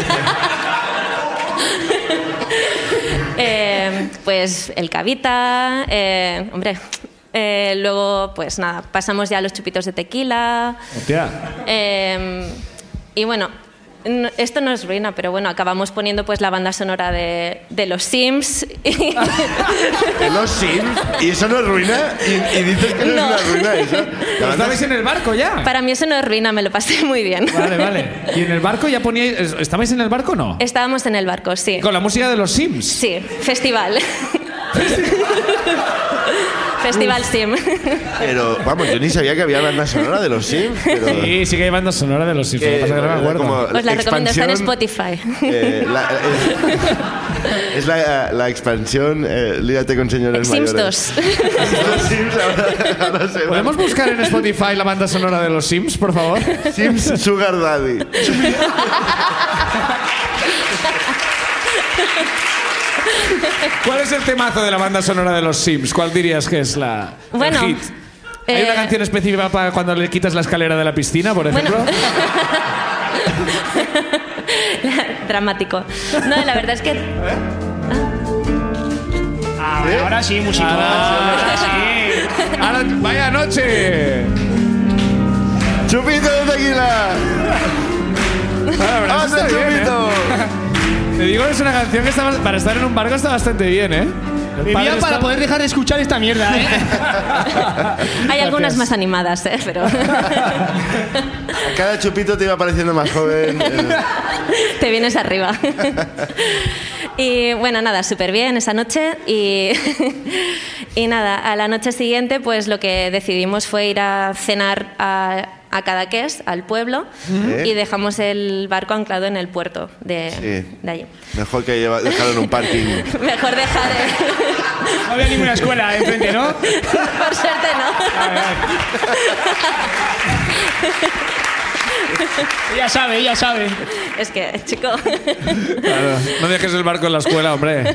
Eh, pues el cavita, eh, hombre, eh, luego pues nada, pasamos ya a los chupitos de tequila. Hostia. Eh, y bueno, no- esto no es ruina, pero bueno, acabamos poniendo pues la banda sonora de, de los Sims. Y- En los Sims. ¿Y eso no es ruina? ¿Y, y dices que no, No. es una ruina eso? La ¿Pero banda- estabais en el barco ya? Para mí eso no es ruina, me lo pasé muy bien. Vale, vale. ¿Y en el barco ya poníais... ¿Estabais en el barco o no? Estábamos en el barco, sí. Con la música de los Sims. Sí, festival. Festival Sim. Pero, vamos, yo ni sabía que había banda sonora de los Sims. Pero, Sí, sí que hay banda sonora de los Sims. Lo que que, pasa es que no me acuerdo. como Os la recomiendo, está en expansión, Spotify. eh, la- es es la, la expansión eh, Lígate con señores Sims mayores. dos. Los Sims ahora, ahora se ¿Podemos llaman buscar en Spotify la banda sonora de los Sims, por favor? Sims Sugar Daddy. ¿Cuál es el temazo de la banda sonora de los Sims? ¿Cuál dirías que es la el Bueno, hit? ¿Hay una eh, canción específica para cuando le quitas la escalera de la piscina, por ejemplo? Bueno, Dramático. No, la verdad es que... Ah, ¿sí? Ahora sí, músico. Ahora, ahora sí. Ahora, vaya noche. ¡Chupito de tequila! Ahora, ¡Haz el chupito! ¿eh? Te digo, es una canción que está, para estar en un barco está bastante bien, ¿eh? Bebía para está... poder dejar de escuchar esta mierda, ¿eh? Hay algunas más animadas, ¿eh? Pero... Cada chupito te iba pareciendo más joven. Eh. Te vienes arriba. Y bueno, nada, súper bien esa noche. Y, y nada, a la noche siguiente, pues lo que decidimos fue ir a cenar a, a Cadaqués, al pueblo, ¿sí? Y dejamos el barco anclado en el puerto de, sí. de allí. Mejor que lleva, dejarlo en un parking. Mejor dejar... El... No había ninguna escuela enfrente, ¿no? Por suerte no. A ver. Ella sabe, ella sabe. Es que, chico... Claro, no dejes el barco en la escuela, hombre.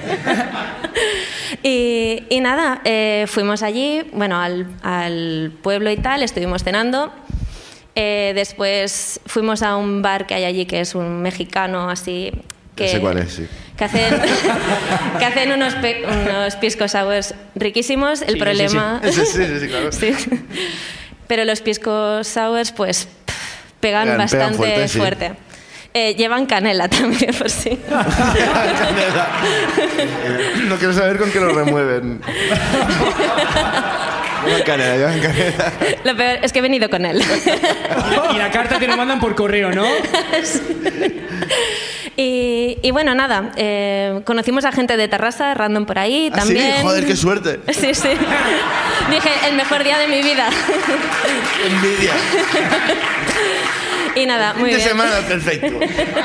Y, y nada, eh, fuimos allí, bueno, al, al pueblo y tal, estuvimos cenando. Eh, después fuimos a un bar que hay allí, que es un mexicano así... Que, sé cuál es, sí. Que hacen, que hacen unos, pe, unos pisco sours riquísimos. El sí, problema... Sí, sí, sí, sí, sí, claro. Sí. Pero los pisco sours, pues, pegan, pegan bastante pegan fuerte. fuerte. Sí. Eh, llevan canela también, por sí. Canela. No quiero saber con qué lo remueven. Llevan canela, llevan canela. Lo peor es que he venido con él. Y la carta te lo mandan por correo, ¿no? Sí. Y, y bueno, nada, eh, conocimos a gente de Tarrasa, random por ahí ¿Ah, también. sí? Joder, qué suerte. Sí, sí. Dije, el mejor día de mi vida. Envidia. Y nada, muy fin de bien. semana, perfecto.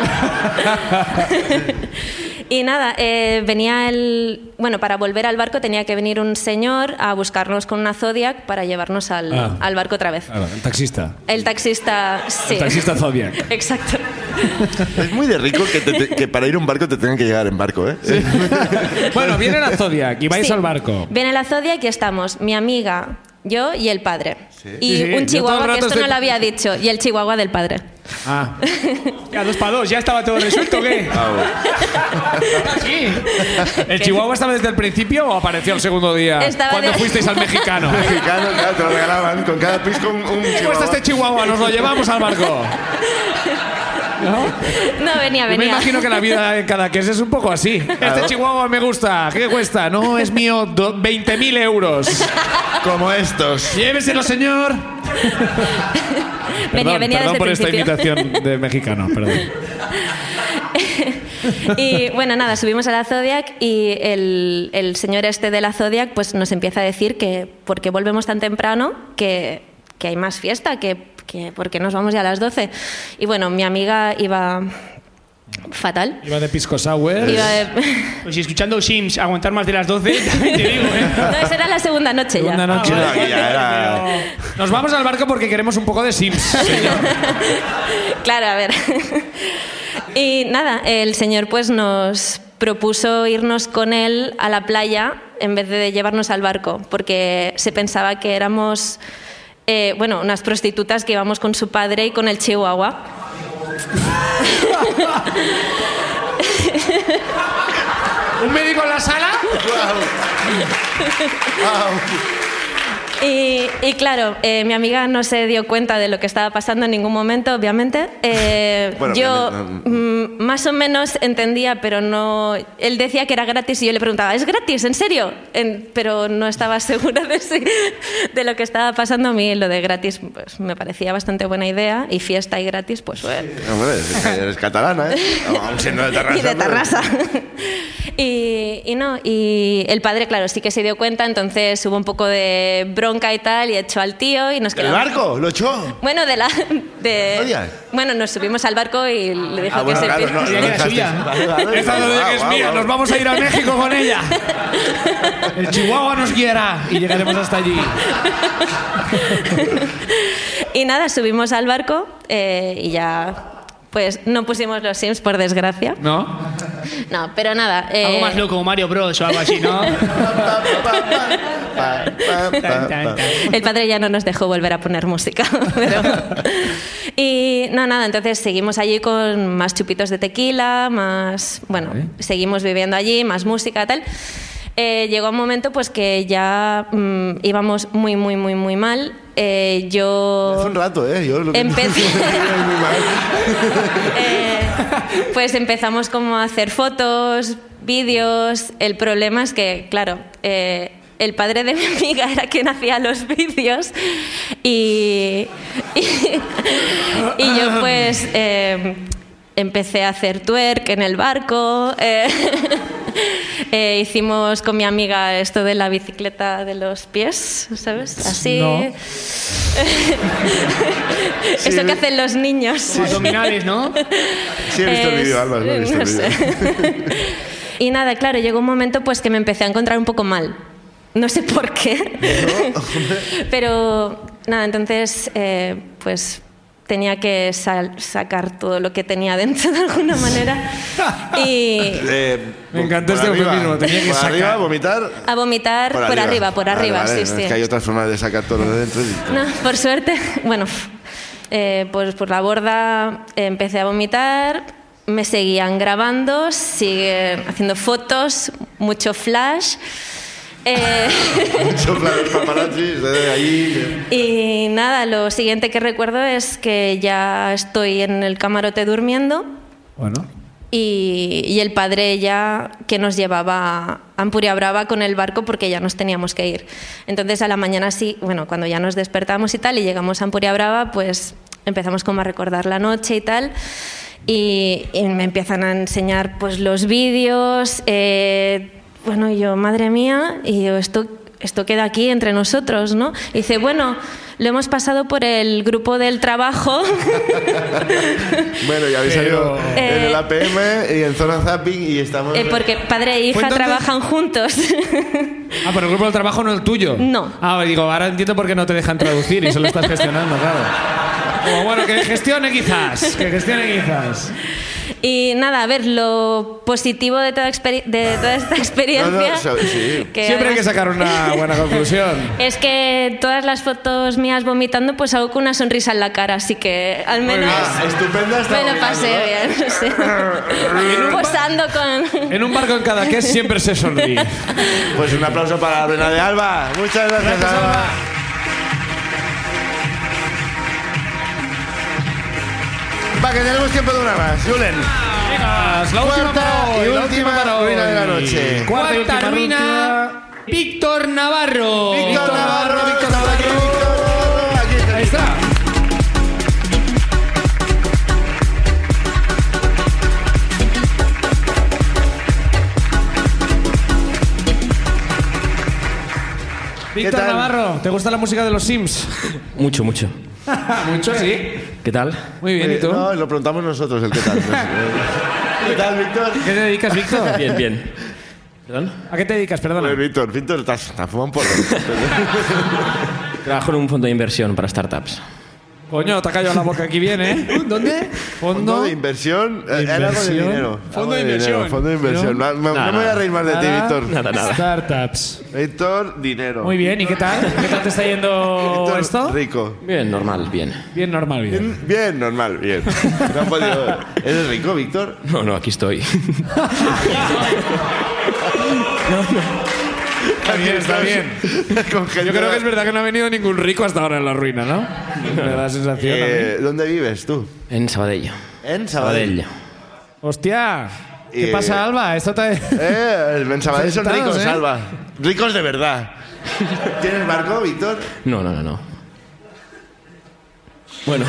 Y nada, eh, venía el... Bueno, para volver al barco tenía que venir un señor a buscarnos con una Zodiac para llevarnos al, ah. al barco otra vez. Claro, el taxista. El taxista, sí. El taxista Zodiac. Exacto. Es muy de rico que, te, te, que para ir a un barco te tengan que llegar en barco, ¿eh? Sí. Bueno, viene la Zodiac y vais Sí. al barco. Viene la Zodiac y estamos mi amiga, yo y el padre. Sí. Y Sí, sí. un Yo chihuahua, todo el que rato esto estoy- no lo había dicho, y el chihuahua del padre. Ah. Ya, dos para dos, ya estaba todo resuelto, ¿o ¿qué? Ah, bueno. Sí. ¿El chihuahua estaba desde el principio o apareció el segundo día? Estaba cuando de- fuisteis al mexicano. Mexicano, claro, te lo regalaban. Con cada pisco un, un ¿Cómo está chihuahua. este chihuahua? Nos lo llevamos al barco. ¿No? No, venía, Yo me venía. imagino que la vida en Cadaqués es un poco así. Este chihuahua me gusta. ¿Qué cuesta? No, es mío. do- veinte mil euros. Como estos. Lléveselo, señor. Venía, Perdón, venía perdón desde por el esta principio. imitación de mexicano, perdón. Y bueno, nada, subimos a la Zodiac y el, el señor este de la Zodiac pues nos empieza a decir que por qué volvemos tan temprano, que, que hay más fiesta, que, que por qué nos vamos ya a las doce. Y bueno, mi amiga iba fatal. Iba de pisco sour. Iba de... Pues si escuchando Sims aguantar más de las doce, también te digo, ¿eh? No, esa era la segunda noche Segunda ya. noche. No, aquí ya era... Nos vamos al barco porque queremos un poco de Sims, señor. Claro, a ver. Y nada, el señor pues nos propuso irnos con él a la playa en vez de llevarnos al barco, porque se pensaba que éramos, eh, bueno, unas prostitutas que íbamos con su padre y con el chihuahua. ¿Un médico en la sala? Y, y claro, eh, mi amiga no se dio cuenta de lo que estaba pasando en ningún momento, obviamente. Eh, Bueno, yo no- mm, más o menos entendía, pero no... Él decía que era gratis y yo le preguntaba, ¿es gratis? ¿En serio? En- pero no estaba segura de, si- de lo que estaba pasando. A mí lo de gratis pues, me parecía bastante buena idea y fiesta y gratis, pues bueno. Hombre, es que eres catalana, ¿eh? Aún siendo de Tarrasa. Y de pero- Tarrasa. Y, y no, y el padre, claro, sí que se dio cuenta, entonces hubo un poco de bronca y tal, y echó al tío y nos ¿El quedamos... barco? ¿Lo echó? Bueno, de la... De, Zodiac. bueno, nos subimos al barco y le dijo Ah, bueno, que se... claro, no, Creía no que era dejaste- suya. Vale, vale, Esta vale, Zodiac guau, es guau, mía, guau. nos vamos a ir a México con ella. El chihuahua nos guiará y llegaremos hasta allí. Y nada, subimos al barco eh, y ya... Pues no pusimos los Sims, por desgracia. ¿No? No, pero nada... eh, Algo más loco, Mario Bros o algo así, ¿no? pa, pa, pa, pa. El padre ya no nos dejó volver a poner música. Pero... Y no, nada, entonces seguimos allí con más chupitos de tequila, más... Bueno, seguimos viviendo allí, más música, tal. Eh, llegó un momento pues que ya mmm, íbamos muy, muy, muy, muy mal. Eh, yo... Hace un rato, ¿eh? Yo lo que Empecé... muy mal. eh, pues empezamos como a hacer fotos, vídeos. El problema es que, claro... Eh, el padre de mi amiga era quien hacía los vídeos y, y, y yo pues eh, empecé a hacer twerk en el barco, eh, eh, hicimos con mi amiga esto de la bicicleta de los pies, ¿sabes? Así. No. Eso que hacen los niños. Como abdominales, ¿no? Sí, he visto el Es- vídeo, Alba, no he visto no el sé. vídeo. Y nada, claro, llegó un momento pues que me empecé a encontrar un poco mal. No sé por qué. Pero nada, entonces eh, pues tenía que sal- sacar todo lo que tenía dentro de alguna manera. Y Eh, Me encantó por este arriba. eufemismo, tenía que por sacar. arriba, vomitar. a vomitar por, arriba, por Vale, arriba, vale, sí, no, sí. Es que hay otras formas de sacar todo lo de dentro. y- No, por suerte, bueno, eh, pues por la borda eh, empecé a vomitar, me seguían grabando, siguen haciendo fotos, mucho flash. Eh, Mucho plan paparazzis de allí. y nada, lo siguiente que recuerdo es que ya estoy en el camarote durmiendo Bueno. y, y el padre ya que nos llevaba a Empuriabrava con el barco porque ya nos teníamos que ir. Entonces a la mañana sí, bueno, cuando ya nos despertamos y tal y llegamos a Empuriabrava, pues empezamos como a recordar la noche y tal. Y, y me empiezan a enseñar pues los vídeos, eh, bueno, y yo, madre mía, y yo, esto, esto queda aquí entre nosotros, ¿no? Y dice, bueno, lo hemos pasado por el grupo del trabajo. Bueno, ya habéis Pero- salido en Eh, el A P M y en zona zapping y estamos. Eh, porque padre e hija ¿Fue entonces? trabajan juntos. Ah, pero el grupo del trabajo no el tuyo. No. Ah, digo, ahora entiendo por qué no te dejan traducir y solo estás gestionando, claro. Como, bueno, que gestione quizás, que gestione quizás. Y nada, a ver, lo positivo de toda, experi- de toda esta experiencia... No, no, so- sí. que Siempre hay que además sacar una buena conclusión. es que todas las fotos mías vomitando, pues hago con una sonrisa en la cara, así que al menos Ah, estupenda está me lo vomitando, pasé ¿no? bien. Sí. Posando con... En un barco en Cadaqués siempre se sonríe. Pues un aplauso para la Brena de Alba. Muchas gracias, Gracias, Alba. Alba. Va, que tenemos tiempo de una más. Julen. Venga, la última Cuarta para hoy, y la última para hoy. ruina de la noche. Cuarta y última Cuarta ruina, ruina. Víctor Navarro. Víctor Navarro, Víctor Víctor Navarro. Aquí está. Ahí está. Víctor tal? Navarro, ¿te gusta la música de los Sims? Mucho, mucho. Mucho, sí. ¿Qué tal? Muy bien, ¿y tú? No, lo preguntamos nosotros el qué tal. ¿Qué tal, Víctor? ¿Qué te dedicas, Víctor? Bien, bien. ¿Perdón? ¿A qué te dedicas, perdona? Pues, Víctor, Víctor, te has te has fumado un porro. Trabajo en un fondo de inversión para startups. Coño, te ha callado la boca aquí bien, ¿eh? ¿Dónde? Fondo Fondo de inversión. eh, Era algo de inversión. dinero. Fondo Algo de dinero, inversión. Fondo de inversión. No, no- no me voy a reír más de ti, Nada. Víctor. Nada, nada. Startups. Víctor, dinero. Muy bien, ¿y qué tal? ¿Qué tal te está yendo Víctor, esto? rico. Bien, normal, bien. Bien, normal, bien. Bien, bien, normal, bien. No han podido- ¿Eres rico, Víctor? No, no, aquí estoy. Está bien, está bien. Con gente- Yo creo que es verdad que no ha venido ningún rico hasta ahora en la ruina, ¿no? Me da la sensación. a mí. Eh, ¿Dónde vives tú? En Sabadell. En Sabadell. Sabadell. Hostia, ¿qué Eh, pasa, Alba? Esto te... Eh, en Sabadell son Estamos, ricos, ¿eh? Alba. Ricos de verdad. ¿Tienes barco, Víctor? No, no, no, no. Bueno,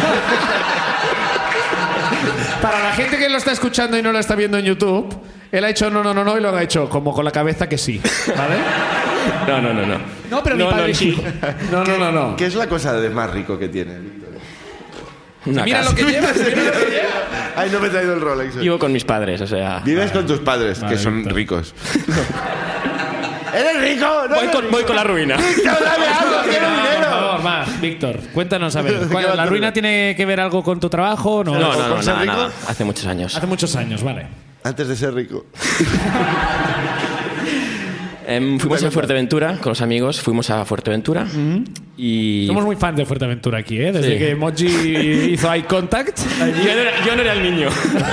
Para la gente que lo está escuchando y no lo está viendo en YouTube, él ha hecho no, no, no, no y lo ha hecho como con la cabeza que sí, ¿vale? no, no, no, no. No, pero mi padre sí. No, no, no, no. ¿Qué es la cosa de más rico que tiene, Víctor? Una Mira casa. lo que llevas, mira lo que llevas. Ay, no me he traído el Rolex. Vivo con mis padres, o sea... Vives con tus padres, Vale, que son Víctor. ricos. ¿Eres rico? No, Voy no, con, voy con la ruina. Víctor, dame algo, quiero No, por dinero. favor, más, Víctor, cuéntanos a ver. ¿Qué ¿cuál- va a ¿La tener? ruina tiene que ver algo con tu trabajo o no? No, no, ¿Con no, ser nada, rico? nada. Hace muchos años. Hace muchos años, vale. Antes de ser rico. Em, fuimos a Fuerteventura con los amigos, fuimos a Fuerteventura y... Somos muy fans de Fuerteventura aquí, ¿eh? Desde Sí. que Moji hizo eye contact. Yo no, era, yo no era el niño.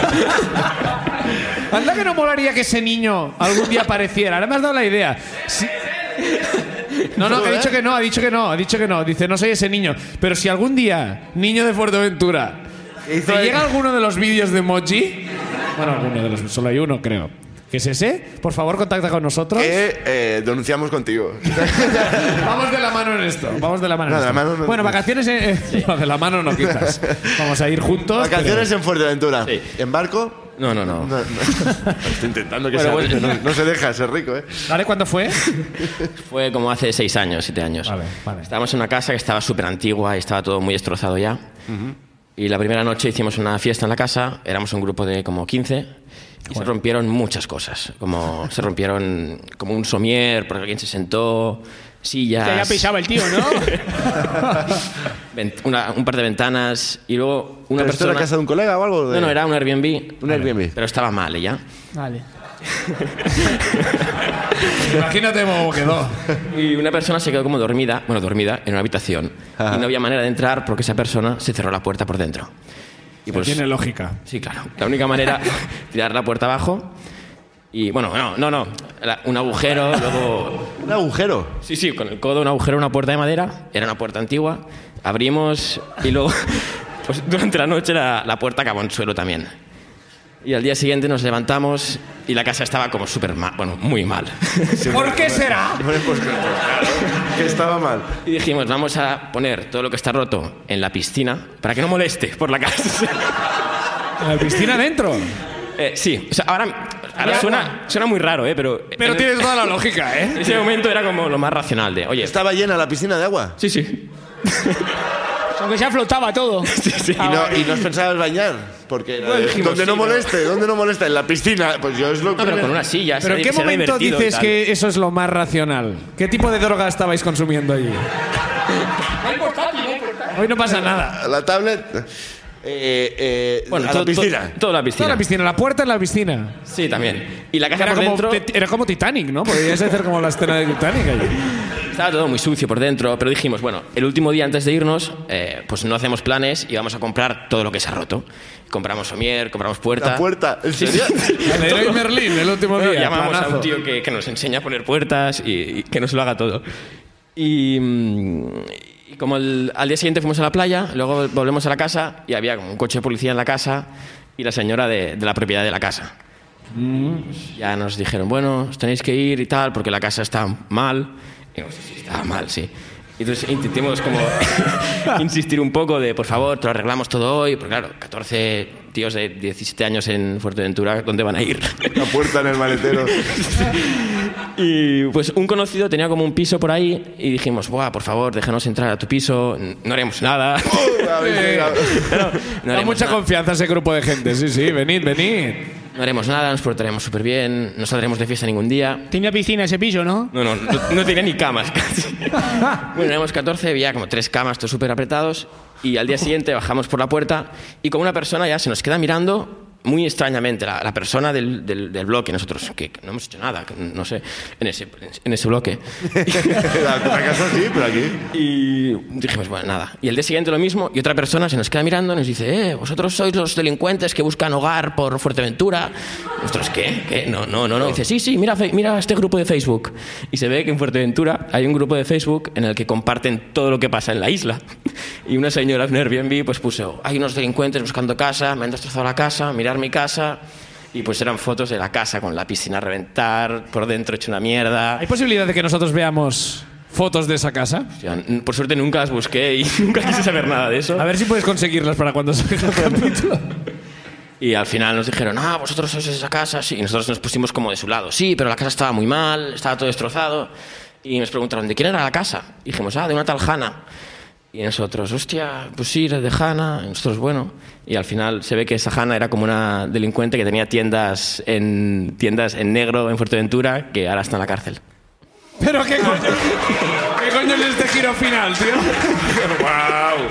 Anda que no molaría que ese niño algún día apareciera. Ahora me has dado la idea. Sí. No, no, que ha dicho que no, ha dicho que no, ha dicho que no. Dice, no soy ese niño. Pero si algún día, niño de Fuerteventura, Hizo ¿te ahí- llega alguno de los vídeos de Moji? Bueno, alguno de los, solo hay uno, creo. ¿Qué es ese? Por favor, contacta con nosotros. Que eh, denunciamos contigo. Vamos de la mano en esto. Vamos de la mano en No, de esto. la mano no. Bueno, vacaciones. En, eh, no, de la mano no, quizás. Vamos a ir juntos. Vacaciones pero- en Fuerteventura. Sí. ¿En barco? No, no, no. No, no. Estoy intentando que Bueno, sea pues- rico. No, no se deja ser rico, ¿eh? ¿Vale? ¿Cuándo fue? Fue como hace seis años, siete años. Vale, vale. Estábamos en una casa que estaba súper antigua y estaba todo muy destrozado ya. Y la primera noche hicimos una fiesta en la casa, éramos un grupo de como quince y se rompieron muchas cosas. Como se rompieron como un somier porque alguien se sentó, sillas... Que ya pisaba el tío, ¿no? Vent- una- un par de ventanas y luego una ¿Pero esto persona... era casa de un colega o algo? De... No, no, era un Airbnb. Un Airbnb. Pero estaba mal ella. Vale. Imagínate cómo quedó. Y una persona se quedó como dormida, bueno, dormida en una habitación. Ajá. Y no había manera de entrar porque esa persona se cerró la puerta por dentro. Y pues, Tiene lógica. sí, claro. La única manera, tirar la puerta abajo. Y bueno, no, no, no. La- un agujero, luego. Un agujero. Sí, sí, con el codo un agujero, una puerta de madera. Era una puerta antigua. Abrimos y luego, pues durante la noche la, la puerta acabó en el suelo también. Y al día siguiente nos levantamos y la casa estaba como súper mal, bueno, muy mal. ¿Por qué será? Bueno, pues, pues, claro, que estaba mal. Y dijimos, vamos a poner todo lo que está roto en la piscina para que no moleste por la casa. ¿La piscina dentro? Eh, sí, o sea, ahora, ahora suena, suena muy raro, ¿eh? Pero, Pero en, tienes toda la lógica, en ¿eh? ese momento era como lo más racional de, oye, ¿Estaba llena la piscina de agua? sí, sí. Aunque ya flotaba todo. Sí, sí. ¿Y no, y no os pensabas bañar? Porque era Bueno, de, dijimos, donde no sí, pero- moleste, donde no moleste, en la piscina. Pues yo es lo No, pero primero. con unas sillas. ¿Pero en qué será momento divertido y dices tal. que eso es lo más racional? ¿Qué tipo de droga estabais consumiendo allí? Hoy no pasa nada. La tablet. Eh, eh, Bueno, a todo, la piscina. todo- toda la piscina. Toda la piscina, la puerta en la piscina. Sí, también. Y la casa Era por como, dentro te- era como Titanic, ¿no? Podrías hacer como la escena de Titanic allí. estaba todo muy sucio por dentro, pero dijimos, bueno, el último día antes de irnos, eh, pues no hacemos planes y vamos a comprar todo lo que se ha roto. Compramos somier, compramos puerta. La puerta. ¿En Sí, serio? sí. El Leroy Merlin, el último Bueno, día. llamamos a planazo. un tío que, que nos enseña a poner puertas y, y que nos lo haga todo. Y, mm, y como el- al día siguiente fuimos a la playa, luego volvemos a la casa y había como un coche de policía en la casa y la señora de, de la propiedad de la casa. Pues ya nos dijeron, bueno, os tenéis que ir y tal, porque la casa está mal. Y digo, sí, sí, está mal, sí. Y entonces intentamos como insistir un poco de, por favor, te lo arreglamos todo hoy. Porque claro, catorce tíos de diecisiete años en Fuerteventura, ¿dónde van a ir? La puerta en el maletero. Y pues un conocido tenía como un piso por ahí y dijimos, buah, por favor, déjanos entrar a tu piso, no haremos nada. Uh, habéis llegado. Pero no Da haremos mucha nada. confianza ese grupo de gente. Sí, sí, venid, venid. No haremos nada, nos portaremos súper bien, no saldremos de fiesta ningún día. Tenía piscina ese piso, ¿no? No, no, no, no tenía ni camas casi. Bueno, éramos catorce, había como tres camas, todos súper apretados. Y al día siguiente bajamos por la puerta y como una persona ya se nos queda mirando muy extrañamente, la, la persona del, del, del bloque, nosotros que no hemos hecho nada, que no sé, en ese, en ese bloque. La otra casa sí, pero aquí. Y dijimos, bueno, nada. Y el día siguiente lo mismo, y otra persona se nos queda mirando y nos dice, eh, vosotros sois los delincuentes que buscan hogar por Fuerteventura. Nosotros, ¿qué? ¿Qué? No, no, no, no. Y dice, sí, sí, mira, fe- mira este grupo de Facebook. Y se ve que en Fuerteventura hay un grupo de Facebook en el que comparten todo lo que pasa en la isla. Y una señora en Airbnb pues puso, hay unos delincuentes buscando casa, me han destrozado la casa, mirar mi casa. Y pues eran fotos de la casa con la piscina a reventar, por dentro hecho una mierda. ¿Hay posibilidad de que nosotros veamos fotos de esa casa? O sea, n- por suerte nunca las busqué y nunca quise saber nada de eso. A ver si puedes conseguirlas para cuando salga el capítulo. Y al final nos dijeron, ah, vosotros sois de esa casa. Sí, y nosotros nos pusimos como de su lado. Sí, pero la casa estaba muy mal, estaba todo destrozado. Y nos preguntaron, ¿de quién era la casa? Y dijimos, ah, de una tal Hanna. Y nosotros, hostia, pues sí, era de Hanna. Y nosotros, bueno. Y al final se ve que esa Hanna era como una delincuente que tenía tiendas en, tiendas en negro en Fuerteventura, que ahora está en la cárcel. ¿Pero qué coño? ¿Qué coño es este giro final, tío? ¡Wow!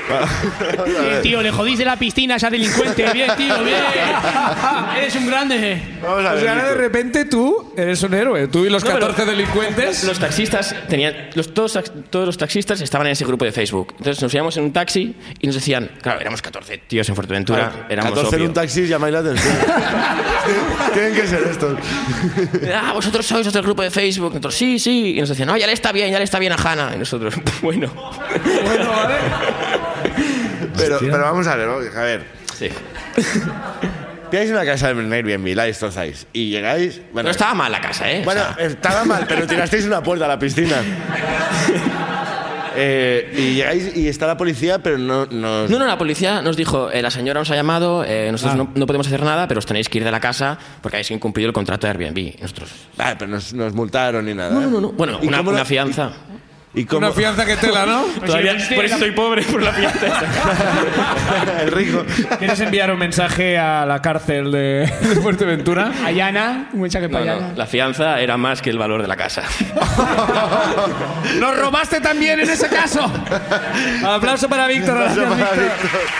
Bien, tío, le jodís de la piscina a esa delincuente. Bien, tío, bien. Eres un grande. Vamos a O ver. sea, ahora de Víctor. repente tú eres un héroe. Tú y los No, pero catorce delincuentes. Los taxistas tenían. Los, todos, todos los taxistas estaban en ese grupo de Facebook. Entonces nos íbamos en un taxi y nos decían. Claro, éramos catorce tíos en Fuerteventura. Claro, éramos catorce en obvio. un taxi llamáis la atención. Tienen que ser estos. Ah, vosotros sois otro grupo de Facebook. Nosotros, sí, sí. Y nos decían, no, ya le está bien, ya le está bien a Hanna. Y nosotros, bueno. Bueno, vale. Pero, pero vamos a ver, vamos a ver. Sí. Pilláis una casa en Airbnb, la destrozáis. Y llegáis. Bueno, No estaba mal la casa, ¿eh? O Bueno, sea, estaba mal, pero tirasteis una puerta a la piscina. Eh, y llegáis y está la policía, pero no nos... No, no, la policía nos dijo, eh, la señora nos ha llamado, eh, nosotros Ah. no, no podemos hacer nada, pero os tenéis que ir de la casa porque habéis incumplido el contrato de Airbnb. Y nosotros, Ah, pero nos, nos multaron ni nada. no, ¿eh? no, no, no. Bueno, ¿Y una, cómo lo- una fianza. ¿Y cómo? Una fianza que tela, ¿no? Todavía, si por eso soy pobre, por la fianza. El rico. ¿Quieres enviar un mensaje a la cárcel de, de Fuerteventura? Ayana, un mensaje No, para no, Ayana. la fianza era más que el valor de la casa. ¡Nos robaste también en ese caso! Aplauso para Víctor. Aplauso Gracias, para Víctor. Víctor.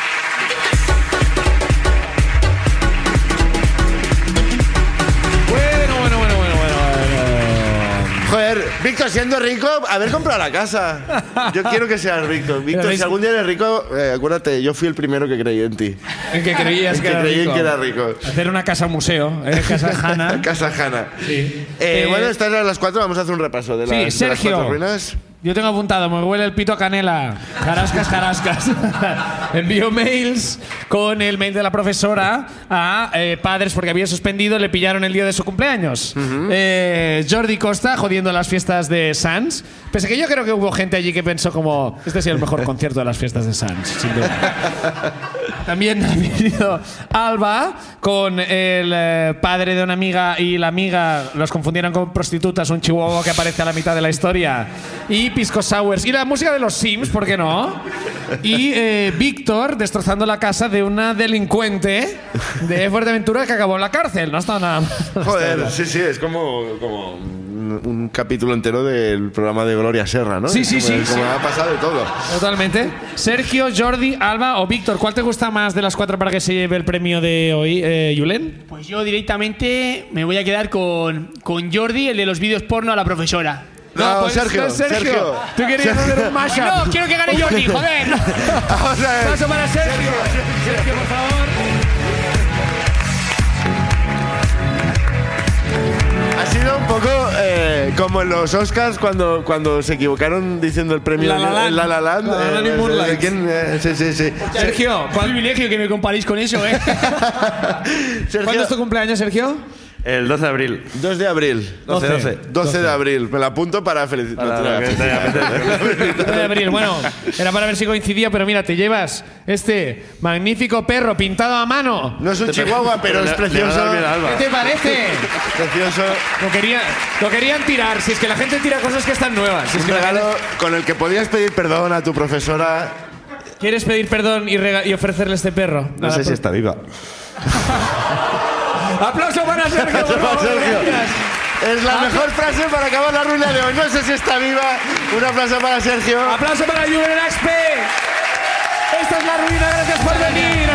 Bueno, bueno, bueno, bueno, bueno, bueno. Joder, Víctor, siendo rico, haber comprado la casa. Yo quiero que seas Víctor. Víctor, si algún día eres rico, eh, acuérdate, yo fui el primero que creí en ti. En que creías En que, que era creí rico. que era rico. Hacer una casa museo, ¿eh? Casa Hanna. Casa Hanna. Sí. Eh, Eh, bueno, estas eran las cuatro, vamos a hacer un repaso de las, Sí, de las Sergio. cuatro ruinas. Yo tengo apuntado, me huele el pito a canela. Jarascas, jarascas. Envío mails con el mail de la profesora a eh, padres porque había suspendido, le pillaron el día de su cumpleaños. Eh, Jordi Costa jodiendo las fiestas de Sans. Pese que yo creo que hubo gente allí que pensó como, este es el mejor concierto de las fiestas de Sans, sin duda. También ha venido Alba con el eh, padre de una amiga y la amiga los confundieron con prostitutas, un chihuahua que aparece a la mitad de la historia. Y Pisco Sours. Y la música de los Sims, ¿por qué no? Y eh, Víctor destrozando la casa de una delincuente de Fuerteventura que acabó en la cárcel. No está nada mal. Joder, sí, sí, es como, como un, un capítulo entero del programa de Gloria Serra, ¿no? Sí, Es sí, como, sí, Como sí. ha pasado de todo. Totalmente. Sergio, Jordi, Alba o Víctor, ¿cuál te gusta más de las cuatro para que se lleve el premio de hoy, eh, Yulen? Pues yo directamente me voy a quedar con, con Jordi, el de los vídeos porno a la profesora. No, pues, Sergio, no, Sergio. Sergio. Tú querías Sergio. hacer un mashup. No, quiero que gane Jordi, joder. Vamos a ver. Paso para Sergio. Sergio, por favor. Ha sido un poco eh, como en los Oscars cuando, cuando se equivocaron diciendo el premio La La Land. en La La Land. La La Land y eh, Moonlight. ¿de quién? Eh, sí, sí, sí. Sergio, Qué ¿cuál- privilegio que me comparéis con eso, ¿eh? Sergio, ¿cuándo es tu cumpleaños, Sergio? El doce de abril. dos de abril. doce, doce. doce de abril. Me la apunto para felicitar. Para que te apetezca. nueve de abril. Bueno, era para ver si coincidía, pero mira, te llevas este magnífico perro pintado a mano. No es un chihuahua, pero es Le- le va a precioso. dar bien a Alba. ¿Qué te parece? Precioso. Lo, quería, lo querían tirar. Si es que la gente tira cosas que están nuevas. Si es Un que la regalo gente- con el que podías pedir perdón a tu profesora. ¿Quieres pedir perdón y, rega- y ofrecerle este perro? No sé si está viva. ¡Aplauso para Sergio! por favor, Sergio. gracias. Es la mejor frase para acabar la ruina de hoy. No sé si está viva. Un aplauso para Sergio. ¡Aplauso para Julen Axpe! Esta es la ruina, gracias por venir.